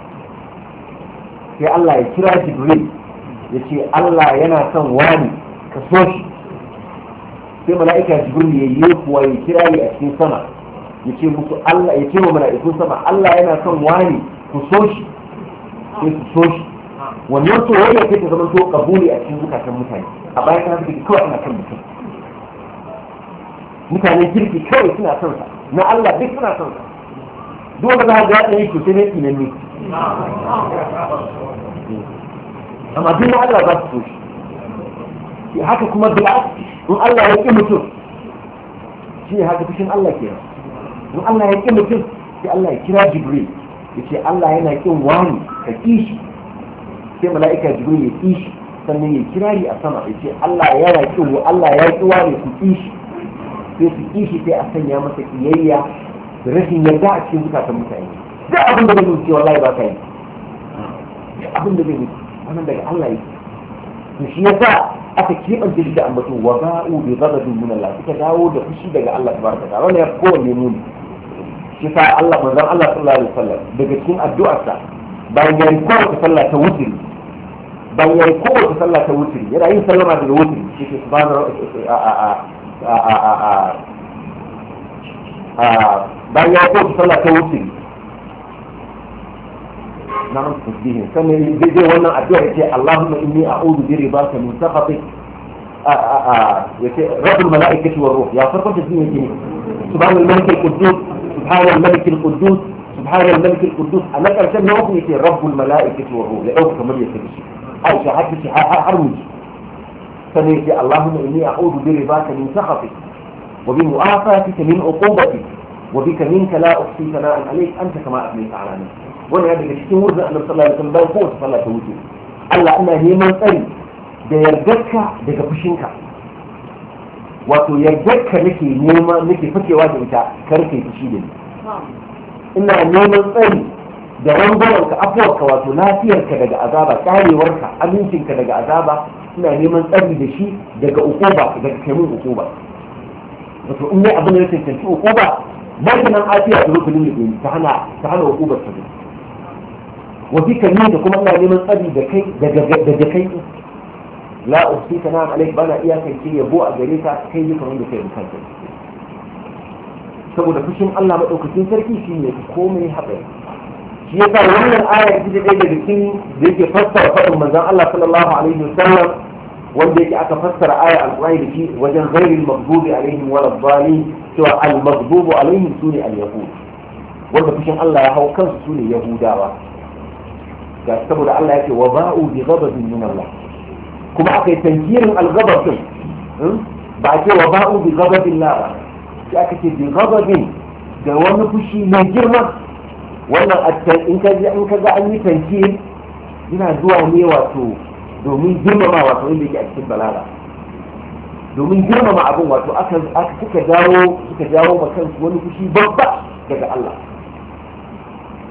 sai Allah ya kira Jibril ya ce Allah yana son wani ka so shi sai mala'ika Jibril ya yi kuwa ya kira ni a cikin sama ya ce musu Allah ya ce wa mala'ikun sama Allah yana son wani ku so shi sai ku so shi wannan soyayya ce ta zama to kabuli a cikin zukatan mutane a bayan kana da kawai ana kan mutum mutane kirki kawai suna son sa na Allah duk suna son sa duk wanda za ga ɗaya to sai ne tsinanni amma duk na Allah za su so shi haka kuma bil'as in Allah ya ƙi mutum shi haka fushin Allah ke in Allah ya ƙi mutum sai Allah ya kira Jibril ya ce Allah yana ƙin wani ka ƙi shi sai mala'ika Jibril ya ƙi shi sannan ya kirari a sama ya ce Allah yana ƙin Allah ya ƙi wani ku ƙi shi sai su ƙi shi sai a sanya masa ƙiyayya da rashin yarda a cikin zukatan mutane duk abin da zai mutu wallahi ba ka yi duk abin da zai mutu wannan daga Allah yake to shi yasa aka keɓance shi da ambaton wa ba'u bi ghadabin min Allah suka dawo da fushi daga Allah tabaraka ta'ala wannan ya fi kowanne muni shi sa Allah manzon Allah sallallahu alaihi wasallam daga cikin addu'arsa bayan ya yi kowace sallah ta wutri bayan ya yi kowace sallah ta wutri yana yin sallama daga wutri shi ke subhana a a a a a a bayan ya yi kowace sallah ta wutri نعم تسبيح كما يجي وانا ادعي يقول اللهم اني اعوذ برضاك من سخطك رب الملائكه والروح يا فرق تسبيح يجي سبحان الملك القدوس سبحان الملك القدوس سبحان الملك القدوس انا كان نوفي يقول رب الملائكه والروح لأوك كما يجي اي شهادة حرمي فنيجي اللهم اني اعوذ برضاك من سخطك وبمعافاتك من عقوبتك وبك منك لا احصي ثناء عليك انت كما اثنيت على نفسك wannan ya daga cikin wurin annabi sallallahu alaihi wasallam bayan kowace sallah ta wuce Allah ina neman tsari da yardarka daga fushinka wato yardarka nake nema nake fakewa da ita kar kai fushi da ni ina neman tsari da rangwaranka afuwarka wato lafiyarka daga azaba karewarka amincinka daga azaba ina neman tsari da shi daga ukuba daga kai mun ukuba wato in ne abin da ya tantance ukuba ba nan afiya da rukunin da ta hana ta hana ukubar ta وفي كلمة كما الله لمن أبي دكي دكي لا أحصيك نعم عليك بنا إياك كي يبوء جريكا كي يكون عندك إمكان saboda fushin Allah madaukakin sarki shi ne komai haɗari shi yasa wannan aya ita ce ɗaya daga cikin da yake fassara faɗin manzon Allah sallallahu alaihi wasallam wanda yake aka fassara aya al-Qur'ani da shi wajen ghairil maghdubi alaihim wal dhalin cewa al-maghdubu alaihim sune al-yahud wanda fushin Allah ya hau kansu sune yahudawa ga saboda Allah yake wa ba'u bi ghadabin min Allah kuma aka yi tankirin al-ghadab din ba a ce wa ba'u bi ghadabin la ba sai aka ce bi ghadabin da wani fushi mai girma wannan in ka in ka ga an yi tankir yana zuwa ne wato domin girmama wato inda yake a cikin balaga domin girmama abin wato aka aka suka jawo suka jawo ma kansu wani fushi babba daga Allah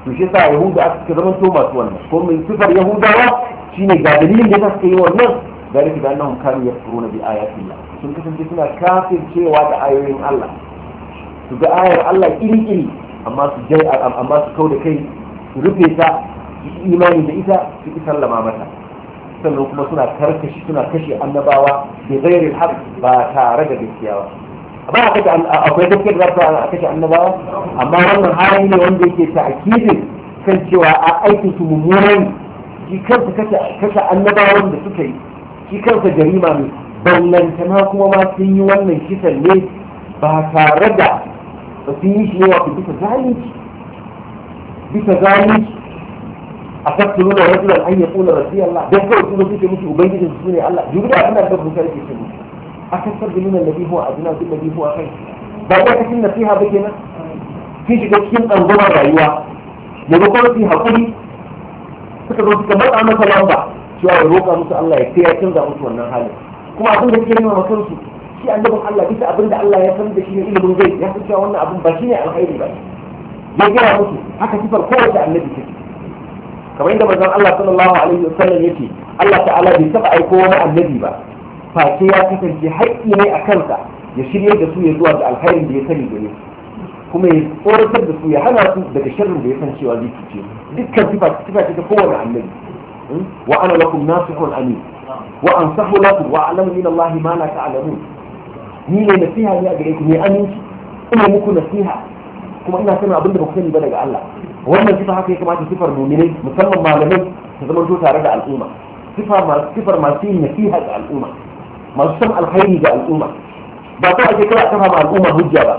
to shi sa yahuda aka zama to masu wannan ko min sifar yahudawa shine ga dalilin da suka yi wannan zalika da annahum kanu yakfuruna bi ayatillah sun kasance suna kafircewa da ayoyin Allah su ga ayar Allah iri iri amma su jai amma su kauda kai su rufe ta su imani da ita su ki sallama mata sannan kuma suna karkashi suna kashe annabawa da ghairil haqq ba tare da gaskiya ba amma aka ce akwai gaskiyar da za a kashe annabawa amma wannan hali ne wanda yake ta'kidin kan cewa a aikin su mummunan shi kansa kashe annabawan da suka yi shi kansa jarima ne ballantana kuma ma sun yi wannan kisan ne ba tare da ba sun yi shi ne wato bisa zalunci bisa zalunci a tattalo da rajulan an ya kula rabbi Allah dan kawai su suke musu ubangijin su ne Allah dubi da abin da ka fuka yake cewa akasar da nuna nabi huwa adina bil nabi huwa kai ba da kacin nasiha ba kenan kin shiga cikin tsangwamar rayuwa yanzu kuma su hakuri suka zo suka matsa masa lamba cewa ya roƙa musu Allah ya kai ya canza musu wannan halin kuma abin da suke nema ma kansu shi annabin Allah bisa abin da Allah ya san da shi ne ilimin zai ya san cewa wannan abin ba shi ne alkhairi ba ya gaya musu haka sifar kowace annabi take kamar yadda manzon Allah sallallahu alaihi wasallam yake Allah ta'ala bai taba aiko wani annabi ba face ya kasance haƙƙi ne a kansa ya shirye da su ya zuwa ga alkhairin da ya sani gare su kuma ya tsoratar da su ya hana su daga sharrin da ya san cewa zai fice dukkan sifa sifa ce ta kowane annabi wa ana lakum nasihun amin wa ansahu lakum wa a'lamu min Allah ma la ta'lamun ni ne nasiha ne a gare ku ne aminci ina muku nasiha kuma ina sanin abin da ba ku sani ba daga Allah wannan sifa haka ya kamata sifar mu'minai musamman malamai su zama to tare da al'umma sifa ma sifar masu yin nasiha ga al'umma masu san alkhairi ga al'umma ba ko ake kira kafa ma al'umma hujja ba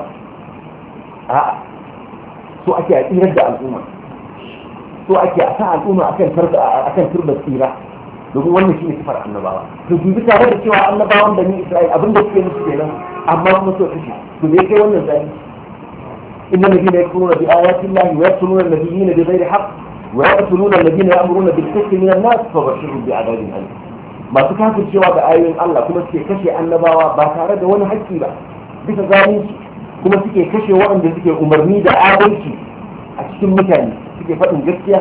a'a so ake a tsirar da al'umma so ake a sa al'umma akan tarda akan turba tsira domin wannan shine sifar annabawa to dubi tare da cewa annabawan da ni Isra'il abinda suke musu kenan amma kuma so kace to bai kai wannan zai إن الذين يكفرون بآيات الله ويقتلون النبيين بغير حق ويقتلون الذين يأمرون بالقسط من الناس فبشرهم بعذاب أليم ما تكافر cewa da ayoyin Allah kuma suke kashe annabawa ba tare da wani haƙƙi ba bisa zalunci kuma suke kashe waɗanda suke umarni da adalci a cikin mutane suke faɗin gaskiya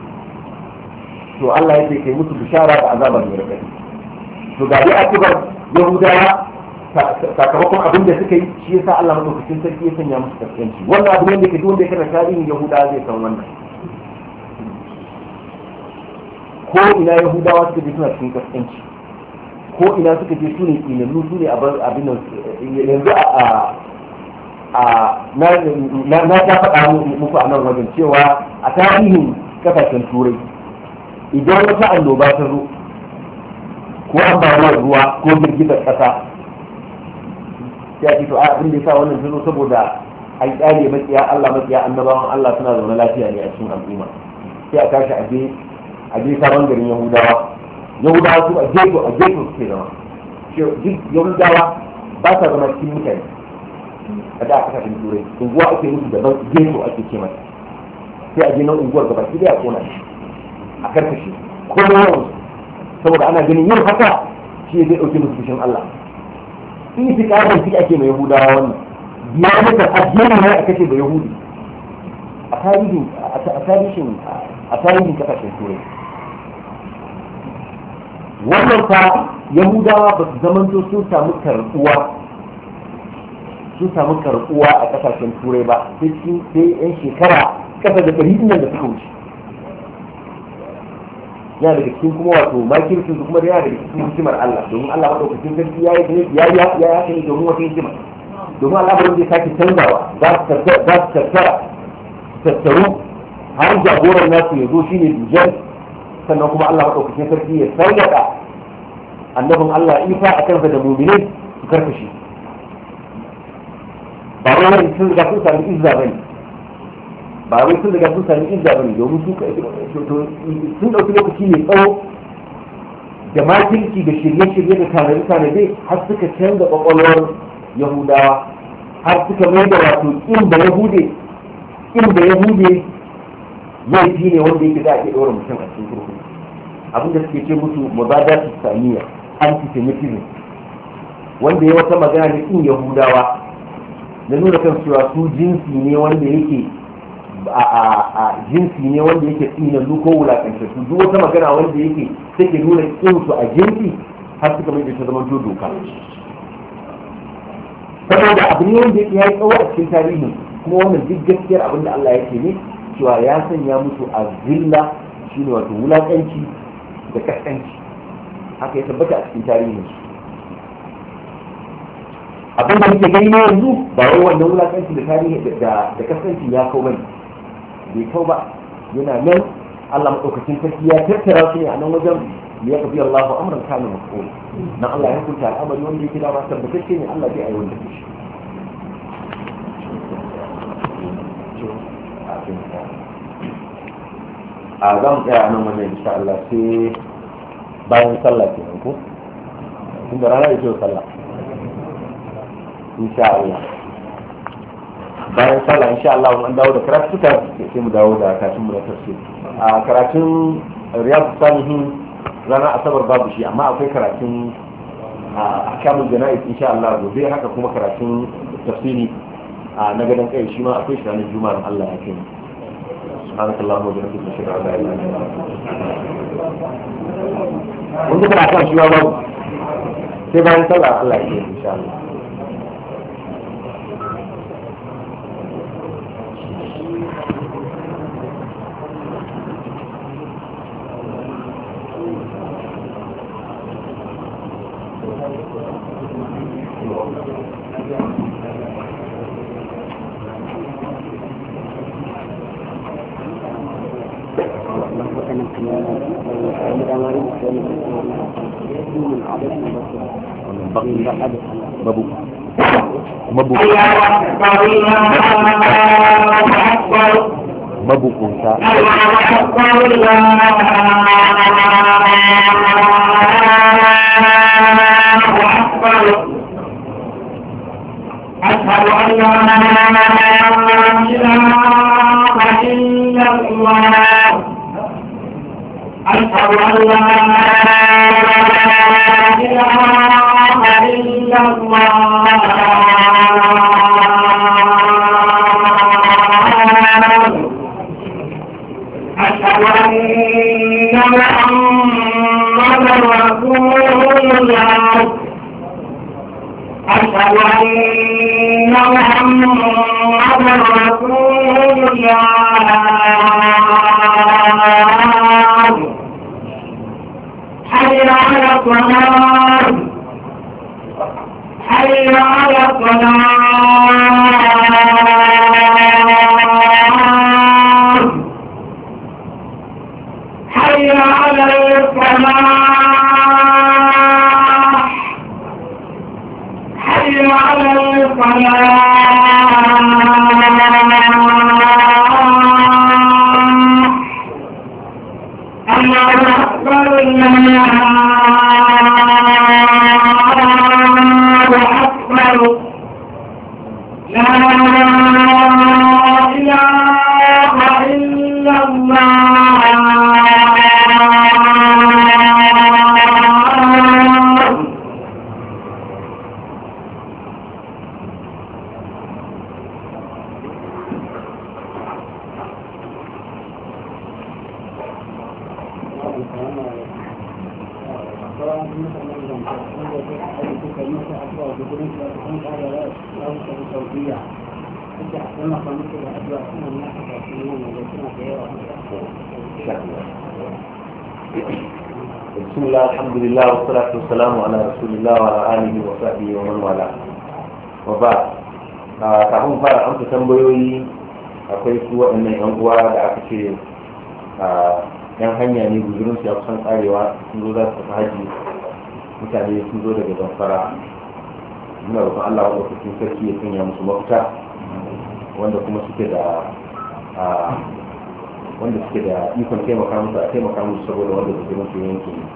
to Allah ya ce kai musu bishara da azaba mai raɗaɗi to ga dai akibar Yahudawa sakamakon abin da suka yi shi yasa Allah madaukakin sarki ya sanya musu kaskanci wannan abu ne da ke duk wanda ya kana tarihin Yahudawa zai san wannan ko ina Yahudawa suka je suna cikin kaskanci ko ina suka je su ne tsinannu su ne abin nan yanzu a a na ta faɗa muku a nan wajen cewa a tarihin kasashen turai idan wata annoba ta zo ko ambaliyar ruwa ko girgizar ƙasa ya ce to a abin da ya sa wannan zano saboda an kyale makiya Allah makiya annabawan Allah suna zaune lafiya ne a cikin al'umma sai a tashi a je a je sabon garin Yahudawa Yahudawa su a geto a geto suke zama duk Yahudawa ba sa zama cikin mutane a da aka kashin turai unguwa ake musu daban geto ake ce mata sai a je nan unguwar gaba ki da kona shi a karkashe ko yawan saboda ana ganin yin haka shi zai dauke musu fushin Allah in fi ƙarar fi ake mai Yahudawa wannan biya mata addini ne a kace da Yahudi a tarihin a tarihin a tarihin kasashen turai wannan fa Yahudawa ba su zamanto sun samu karɓuwa sun samu karɓuwa a kasashen turai ba sai sai yan shekara kasa da ɗari nan da suka wuce yana daga cikin kuma wato makircin su kuma yana daga cikin hikimar Allah domin Allah madaukakin sarki ya yi ya ya ya ya ne domin wata hikima domin Allah ba zai sake canzawa za su tattara za su tattara tattaru har jagoran nasu ya zo shine Dujjal sannan kuma Allah madaukakin sarki ya sargada annabin Allah Isa a kansa da mu'minai su karkashe ba wai sun ga sun sami izza bane ba wai sun daga sun sami izza bane domin su sun dauki lokaci mai tsawo da makirci da shirye-shirye da tanade-tanade har suka canza kwakwalwar Yahudawa har suka mai da wato in da Yahude in da Yahude laifi ne wanda yake za a ke ɗora mutum a cikin kurkuku abin da suke ce musu mubadatu saniya antisemitism wanda ya wata magana ne in Yahudawa na nuna kan cewa su jinsi ne wanda yake a jinsi ne wanda yake tsinannu ko wulakantattu, duk wata magana wanda yake take nuna kinsu a jinsi har suka mai da ta zama doka. Saboda abu ne wanda yake ya yi tsawo a cikin tarihin, kuma wannan duk gaskiyar abin da Allah yake ne cewa ya sanya musu azilla shine wato wulakanci da kaskanci, haka ya tabbata a cikin tarihin su. Abin da muke gani yanzu ba wai wannan wulakanci da tarihi da da kaskanci ya kau bane, bai kau ba, yana nan. Allah madaukakin sarki ya tattara su ne a nan wajen ya kafi Allahu amran kana maf'ul, na Allah ya hukunta al'amari wanda yake da ba tabbatacce ne, Allah zai aiwatar da shi. a za mu tsaya nan wajen insha Allah sai bayan sallah kenan ko tunda rana ita sallah insha Allah bayan sallah insha Allah mun dawo da karatu ta sai mu dawo da karatun mu na tafsir. A karatun Riyadus Salihin rana asabar babu shi, amma akwai karatun ahkamul jana'iz insha Allah gobe, haka kuma karatun tafsiri na gadon kai shi ma akwai shi ranar juma'a Allah ya kai. سبحانك اللهم وبحمدك اشهد ان لا اله الا انت wanda kana kan shi ba babu sai bayan sallah Allah ya yi insha Allah. babu mabu mabu kunsa أشهد أن لا إله إلا الله أشهد أن لا إله إلا الله أشهد أن محمدا رسول الله أشهد أن محمدا رسول الله حي على الصلاة حي على الصلاة حي على الفلاح حي على الفلاح الله أكبر الله أكبر لا إله إلا الله. بسم الله الحمد لله والصلاة والسلام على رسول الله وعلى آله وصحبه ومن والاه وبعد. kafin fara amsa tambayoyi akwai su waɗannan yan uwa da aka ce yan hanya ne guzurin su ya kusan karewa sun zo za su tafi haji, mutane sun zo daga zamfara. muna roƙon Allah wanda cikin sarki ya sanya musu mafita, wanda kuma suke da wanda suke da ikon taimaka musu a taimaka musu saboda wanda guzurin su yanke ne.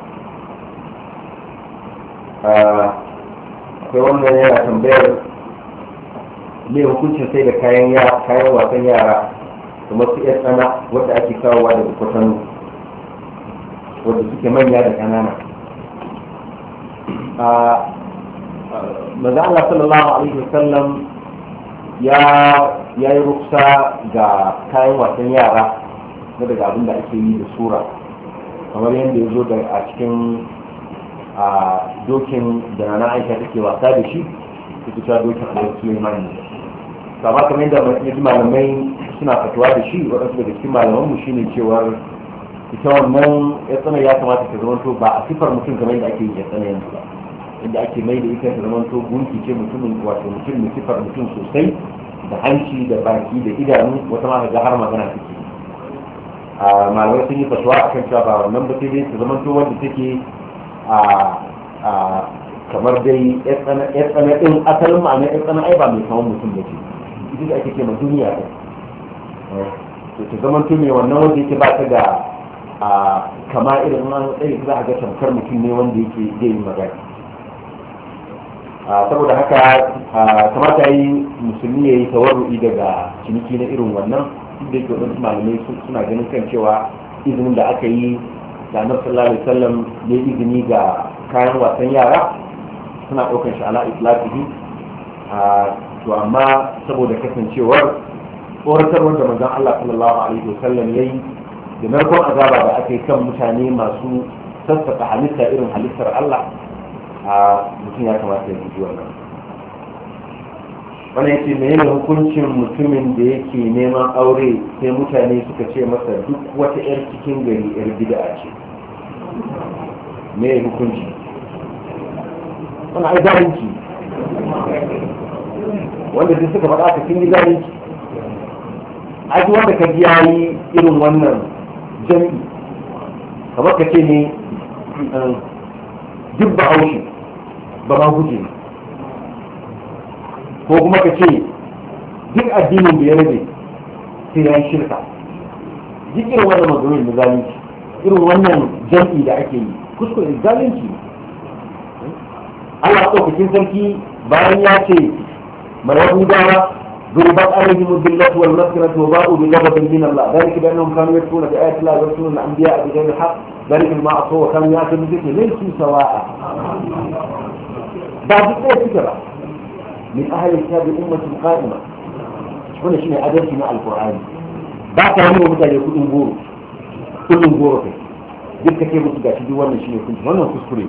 akwai wannan yana tambayar me hukuncin sai da kayan kayan wasan yara kamar su yar tsana wadda ake kawowa daga kwatano wadda suke manya da ƙanana. maza Allah sallallahu alaihi wasallam ya ya yi ruksa ga kayan wasan yara na daga abin da ake yi da sura kamar yadda ya zo da a cikin a dokin da na aisha take wasa da shi ita ta dokin alaihi suleiman ne kama kamar yadda yaji malamai suna fatuwa da shi waɗansu daga cikin malamanmu shine cewar ita wannan ya tsana ya kamata ta zamanto ba a sifar mutum kamar yadda ake yi ya tsana yanzu ba inda ake mai da ita ta zamanto gunki ce mutumin wato mutum mai sifar mutum sosai da hanci da baki da idanu wata ma ga har magana take a malamai sun yi fatuwa akan cewa ba wannan ba sai dai ta zamanto wanda take a a kamar dai ya tsana din asalin ma'ana ya tsana ai ba mai kawo mutum da ce ita da ake ce ma duniya ɗin to ta zamanto mai wannan wanda yake ba ta da a kama irin an tsaye za a ga tamkar mutum ne wanda yake zai yi magana saboda haka kamata yi musulmi ya yi tawarru'i daga ciniki na irin wannan duk da yake wadansu malamai suna ganin kan cewa izinin da aka yi da annabi sallallahu alaihi wasallam ya izini ga kayan wasan yara suna ɗaukar shi ala islaqihi to amma saboda kasancewar tsoratarwar da manzon Allah sallallahu alaihi wasallam yayi da narkon azaba da aka yi kan mutane masu sassaka halitta irin halittar Allah a mutum ya kamata ya guji wannan wannan yace menene hukuncin mutumin da yake neman aure sai mutane suka ce masa duk wata yar cikin gari yar bid'a ce me hukunci wannan ai zalunci wanda duk suka faɗa ka kin yi zalunci aji wanda ka ji yayi irin wannan jami'i kamar ka ce ne duk ba haushi ba ma guje ko kuma ka ce duk addinin da ya rage sai ya yi shirka duk irin wannan maganin na zalunci irin wannan jam'i da ake yi kuskure zalunci Allah ɗaukakin sarki bayan ya ce mai yahudawa ضربت عليهم الذلة والمسكنة وباءوا بغضب من الله ذلك بأنهم كانوا يكفرون بآيات الله ويقتلون الأنبياء بغير الحق ذلك بما عصوا وكانوا يعتدون به ليسوا سواء بعد ذلك فكرة من أهل الكتاب أمة قائمة هنا شنو أدرس مع القرآن بعد تعلموا مثل يكون نقول كل نقول فيه ديك كيف تبقى تدي وانا شنو كنت وانا كسكري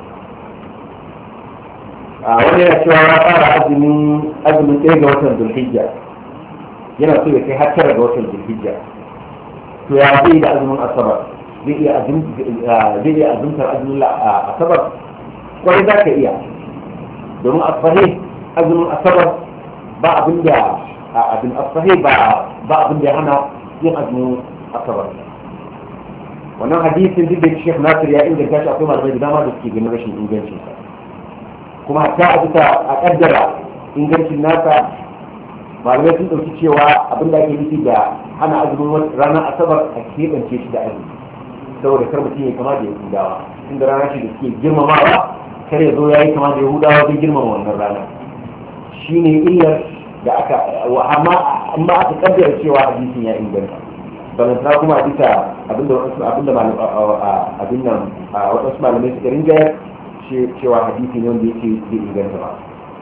wani yana cewa ya fara azumin azumin ɗaya ga watan zulhijja yana so ya kai har tara ga watan zulhijja to ya zai da azumin asabar zai iya zai iya azumtar azumin asabar kwarai za ka iya domin asfahe azumin asabar ba abin da abin asfahe ba ba abin da ya hana yin azumin asabar wannan hadisin duk da Sheikh Nasir ya inganta shi akwai malamai da dama da suke ganin rashin ingancin sa kuma ta a bisa a kaddara ingancin nasa malamai sun ɗauki cewa abin da ake nufi da hana azumin ranar asabar a keɓance shi da azumi saboda kar mutum ya kama da yahudawa inda rana shi da suke girmamawa kar ya zo ya yi kama da yahudawa zai girmama wannan rana shi ne illar da aka amma amma aka kaddara cewa hadisin ya inganta balantana kuma a bisa abinda abinda abin nan waɗansu malamai suka rinjayar cewa hadisi ne wanda yake zai inganta ba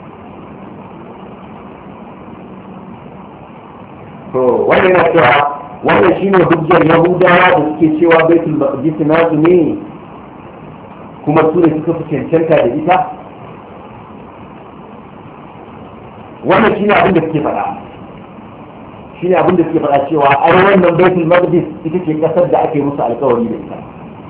to wannan yana cewa wannan shine hujjar yahudawa da suke cewa baitul maqdis nasu ne kuma su ne suka fi cancanta da ita wannan shine abin da suke faɗa shine abin da suke faɗa cewa ai wannan baitul maqdis ita ce kasar da ake musu alƙawari da ita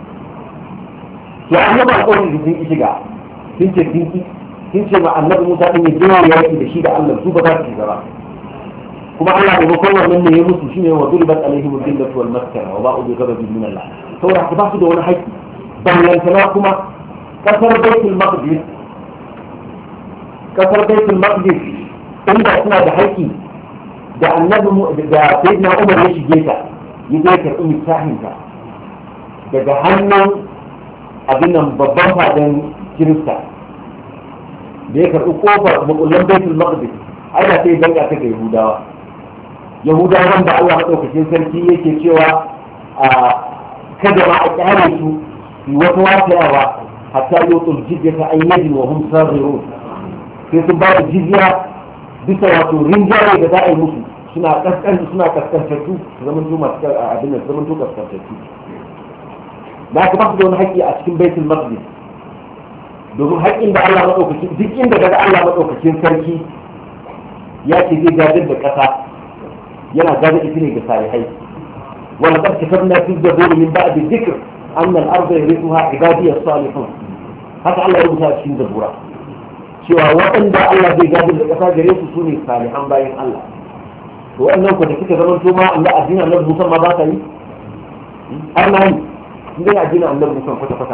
ya annabi alƙawarin da sun ki shiga sun ce sun ki sun ce ma annabi Musa din ya jira yaki da shi da Allah su ba za su shiga ba kuma Allah da bakon wannan ne ya musu shine wa duribat alaihim al-dillatu wal maskana wa ba'u bi ghadabin min Allah saboda ba su da wani haƙƙi ballantana kuma kasar baitul maqdis kasar baitul maqdis inda suna da haƙƙi da annabi da sayyidina Umar ya shige ta ya je karɓi misahinta daga hannun abin nan babban fadan kirista da ya karɓi kofar makullan baitul maqdis ai da sai danga ta ga yahudawa yahudawan da Allah madaukakin sarki yake cewa a kada ma a kyale su yi wata wasayawa hatta yutul jizya ta ayyadin wa hum saghirun sai sun ba da jizya bisa wato rinjaye da za a yi musu suna kaskanta suna kaskantattu zaman to masu abin da zaman to kaskantattu da aka ba su da wani haƙƙi a cikin baitul maqdis domin haƙƙin da Allah madaukakin duk inda daga Allah madaukakin sarki ya ce zai gadar da ƙasa yana gadar ita ne ga salihai wala qad katabna fi zabur min ba'di dhikr anna al-ardha yarithuha ibadiy as-salihun haka Allah ya rubuta cikin zabura cewa waɗanda Allah zai gadar da ƙasa gare su sune salihan bayan Allah to wannan ku da kika zaman to ma Allah addinin Allah Musa ma ba ta yi har na yi inda ya addinin Allah Musa kwata kwata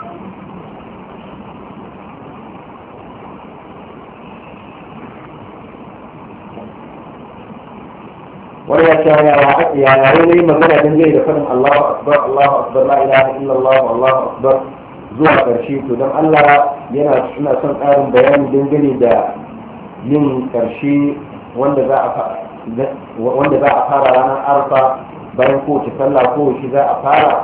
wani ya ce ya yayin yi magana don zai da faɗin Allahu akbar Allahu akbar la ilaha illallah Allahu akbar zuwa ƙarshe to don Allah yana suna son ƙarin bayani dangane da yin ƙarshe wanda za a wanda za a fara ranar arfa bayan kowace sallah kowace za a fara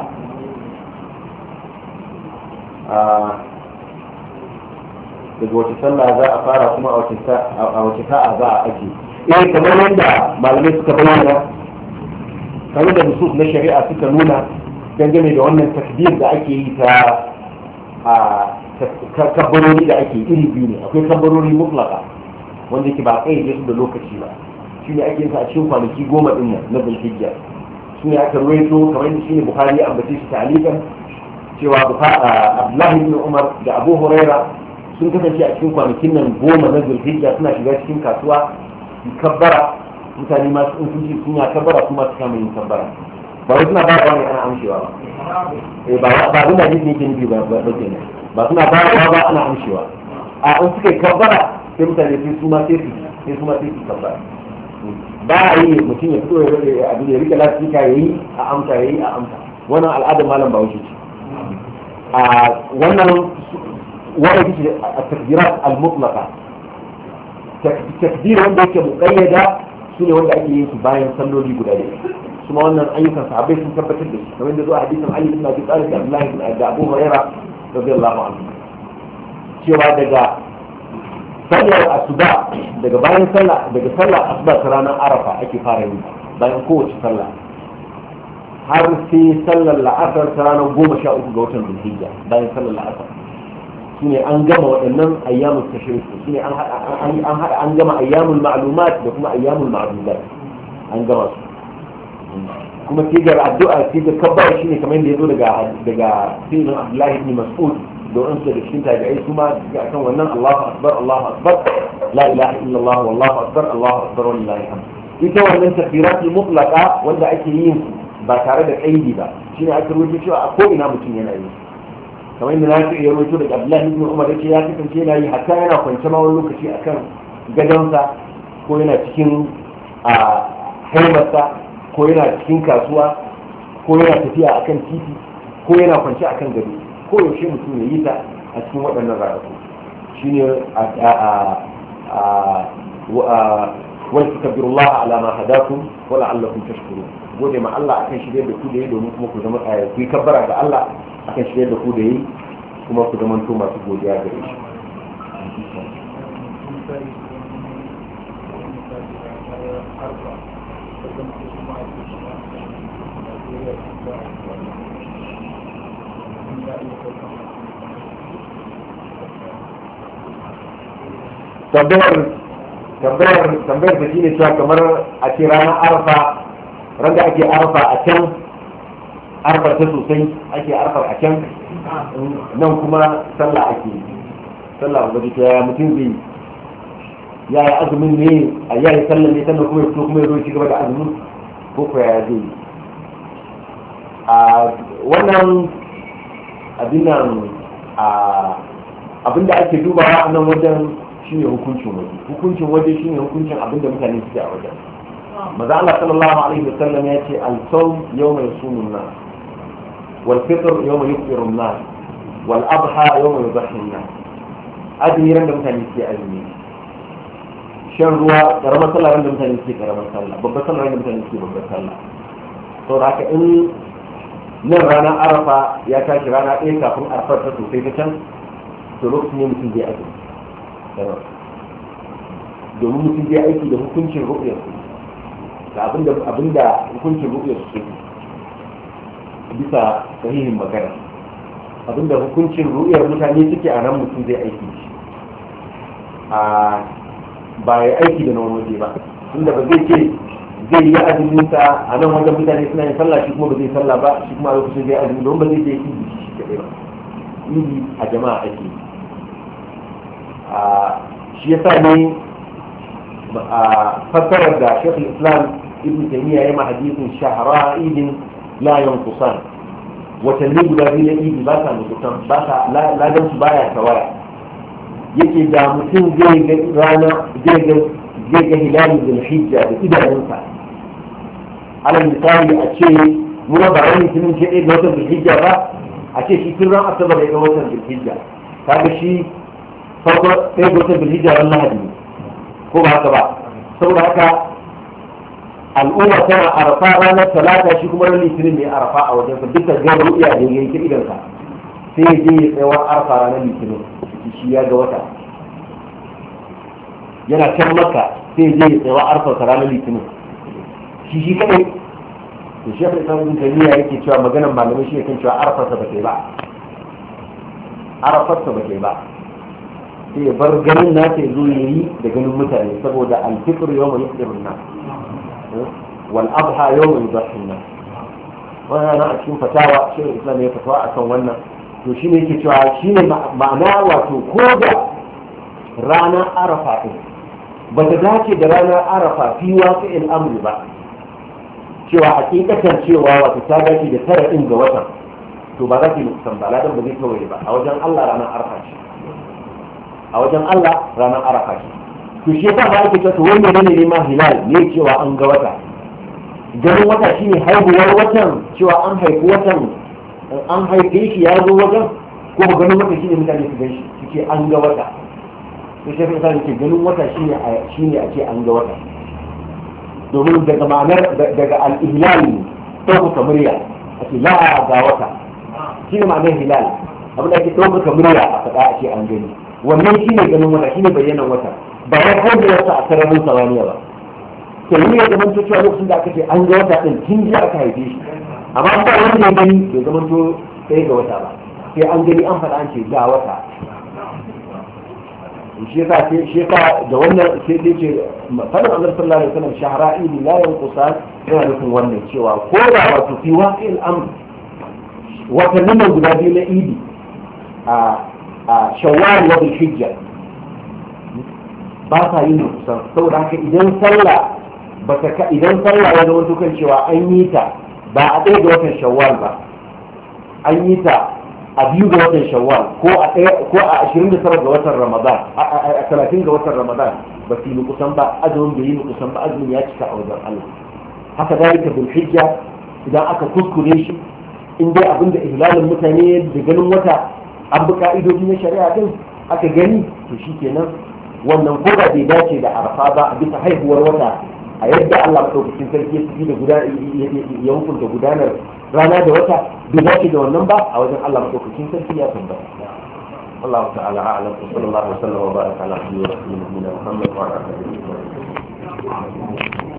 daga wace sallah za a fara kuma a wace sa'a za a ake eh kamar yadda malamai suka bayyana kamar da nusus na shari'a suka nuna dangane da wannan takbir da ake yi ta a kabbarori da ake iri biyu ne akwai kabbarori mutlaka wanda yake ba kai da su da lokaci ba shi ne ake yin sa a cikin kwanaki goma din nan na zulhijja shi ne aka ruwaito kamar yadda shi ne bukhari ya ambace shi ta'alikan cewa abdullahi ibn umar da abu huraira sun kasance a cikin kwanakin nan goma na zulhijja suna shiga cikin kasuwa su kabbara mutane masu in sun ci sun ya kabbara kuma su kama yin kabbara ba wai suna ba da wani ana amshewa ba ba abin da hadisi yake nufi ba ba kenan ba suna ba da ba ana amshewa a an suka yi kabbara sai mutane sai su ma sai su sai su ma sai su kabbara ba a yi mutum ya fito ya abin ya rike lasika ya yi a amsa ya yi a amsa wannan al'adar malam ba wuce ce a wannan wani ce a takbirat al-mutlaqa takbir wanda yake muqayyada su ne wanda ake yin su bayan salloli guda ɗaya kuma wannan ayyukan sahabbai sun tabbatar da shi kamar da zuwa hadisin Ali ibn Abi Talib da Abdullah ibn Abu Hurairah radiyallahu anhu cewa daga sallar asuba daga bayan sallah daga sallar asuba ta ranar Arafa ake fara yi bayan kowace sallah har sai sallar la'asar ta ranar goma sha uku ga watan Zulhijja bayan sallar la'asar shine an gama waɗannan ayyamul tashrik shine an hada an hada an gama ayyamul ma'lumat da kuma ayyamul ma'dudat an gama su kuma sigar addu'a sigar kabbar shine kamar yadda yazo daga daga sayyidina Abdullah ibn Mas'ud da wannan da cikin tabi'ai kuma ga kan wannan Allahu akbar Allahu akbar la ilaha illallah wallahu akbar Allahu akbar wallahi alhamd ita wannan takbirat mutlaqa wanda ake yin ba tare da kaidi ba shine aka rubuta cewa a ko ina mutum yana yi kamar yadda na ya rawaito daga Abdullahi ibn Umar yace ya kasance yana yi hatta yana kwance ma wani lokaci akan gadonsa ko yana cikin a haimarsa ko yana cikin kasuwa ko yana tafiya akan titi ko yana kwance akan gado ko yaushe mutum ya yi ta a cikin waɗannan ranaku shine a a a wa takbirullah ala ma hadakum wa la'allakum tashkurun gode ma Allah akan shirye da ku da yi domin kuma ku zama ku yi kabbara ga Allah akan shirye da ku da yi kuma ku zama to masu godiya gare shi tambayar tambayar tambayar da shine cewa kamar a ce ranar arfa ran da ake arfa a can arfar ta sosai ake arfar a can nan kuma sallah ake sallah wanda ta yaya mutum zai ya yi azumin ne a yayi sallah ne sannan kuma ya fito kuma ya zo ci gaba da azumin ko ko ya zai a wannan abin nan abin da ake dubawa a nan wajen shine hukuncin waje hukuncin waje shine hukuncin abin da mutane suke a wajen maza Allah sallallahu alaihi wasallam ya ce al-sawm yawma yasumun nas wal fitr yawma yufṭirun nas wal adha yawma yudhhun nas azumi ran da mutane suke azumi shan ruwa karamar sallah ran da mutane suke karamar sallah babbar sallah ran da mutane suke babbar sallah to haka in nan ranar arafa ya tashi rana ɗaya kafin arfar ta sosai ta can to lokacin ne mutum zai azumi domin mutum zai aiki da hukuncin ru'yar ga abinda abinda hukuncin ru'yar su bisa sahihin magana abinda hukuncin ru'yar mutane suke a nan mutum zai aiki shi a ba ya aiki da nan waje ba tunda ba zai ce zai yi azumin sa a nan wajen mutane suna yin sallah shi kuma ba zai sallah ba shi kuma a lokacin zai azumi don ba zai je yi shi kadai ba yi a jama'a ake a shi yasa ne a fassarar da Sheikh Islam Ibn Taymiyyah ya ma hadisin shahra idin la yanqusan watanni guda biyu na idi ba sa mutukan ba sa ladan su baya tawaya yake da mutum zai ga rana zai ga zai ga hilalin zulhijja da idanunsa alal misali a ce muna ba wani tunin ce ɗaya ga watan zulhijja ba a ce shi tun ran asabar ya ga watan zulhijja kaga shi farko ɗaya ga watan zulhijja ran lahadi ne ko ba haka ba saboda haka al'umma tana arafa ranar talata shi kuma ran litinin ne arafa a wajen dukkan gan ru'iya da ya yi idansa sai ya je ya tsayawar arafa ranar litinin shi ya ga wata yana can maka sai ya je ya tsayawa arafa ranar litinin shi shi kadai to shi ya fi samun jami'a yake cewa maganar malamai shi ya kan cewa arafarsa ba kai ba arafarsa ba kai ba sai ya bar ganin na ta zo ya yi da ganin mutane saboda alfikir yau mai yasirin nan wal abha yau mai yasirin nan wannan na a cikin fatawa shi ne islam ya fatawa akan wannan to shi ne yake cewa shi ne ma'ana wato ko da ranar arafa ɗin ba ta dace da ranar arafa fi wasu in amri ba cewa hakikatan cewa wato ta dace da tara ɗin ga watan to ba za ki nukusan ba ladan ba zai kawai ba a wajen Allah ranar arafa ce a wajen Allah ranar arafa ce to shi yasa ba ake cewa to wanda ne ne ma hilal ne cewa an ga wata ganin wata shine haihuwar watan cewa an haifi watan an haife shi ya zo wajen ko ba ganin wata shine mutane su gan shi suke an ga wata to shi yasa ke ganin wata shine shine a ce an ga wata domin daga ma'anar daga al-ihlal ne ɗaukaka murya a ce la ga wata shine ma'anar hilal abin da ake ɗaukaka murya a faɗa a ce an gani wannan shine ganin wata shine bayyanan wata ba ya kawo wata a sararin samaniya ba sai ne ya zama cewa lokacin da aka ce an ga wata din tun jiya aka haife shi amma an ba wanda ya gani bai zama to sai ga wata ba sai an gani an faɗa an ce ga wata shi yasa shi yasa da wannan sai dai ce fadin Allah sallallahu alaihi wasallam shahra'in la yanqusan yana nufin wannan cewa ko da wato fi waqi'il amr watannin nan guda biyu na idi a a shawwal wa bil hijja ba sa yin kusan saboda haka idan sallah ba ta idan sallah ya zama tukan cewa an yi ta ba a ɗaya ga watan shawwal ba an yi ta a biyu ga watan shawwal ko a ko a ashirin da tara ga watan ramadan a talatin ga watan ramadan ba su yi kusan ba azumin bai yi kusan ba azumin ya cika a wajen Allah haka dalika bil hijja idan aka kuskure shi in dai abin da ihlalin mutane da ganin wata an bi ka'idoji na shari'a din aka gani to shikenan wannan ko da bai dace da arfa ba a bisa haihuwar wata a yadda Allah madaukakin sarki ya tafi da guda ya hukunta gudanar rana da wata bai dace da wannan ba a wajen Allah madaukakin sarki ya tabbata Allah ta'ala a'lam sallallahu alaihi wa sallam wa baraka ala nabiyyina Muhammad wa ala alihi wa sahbihi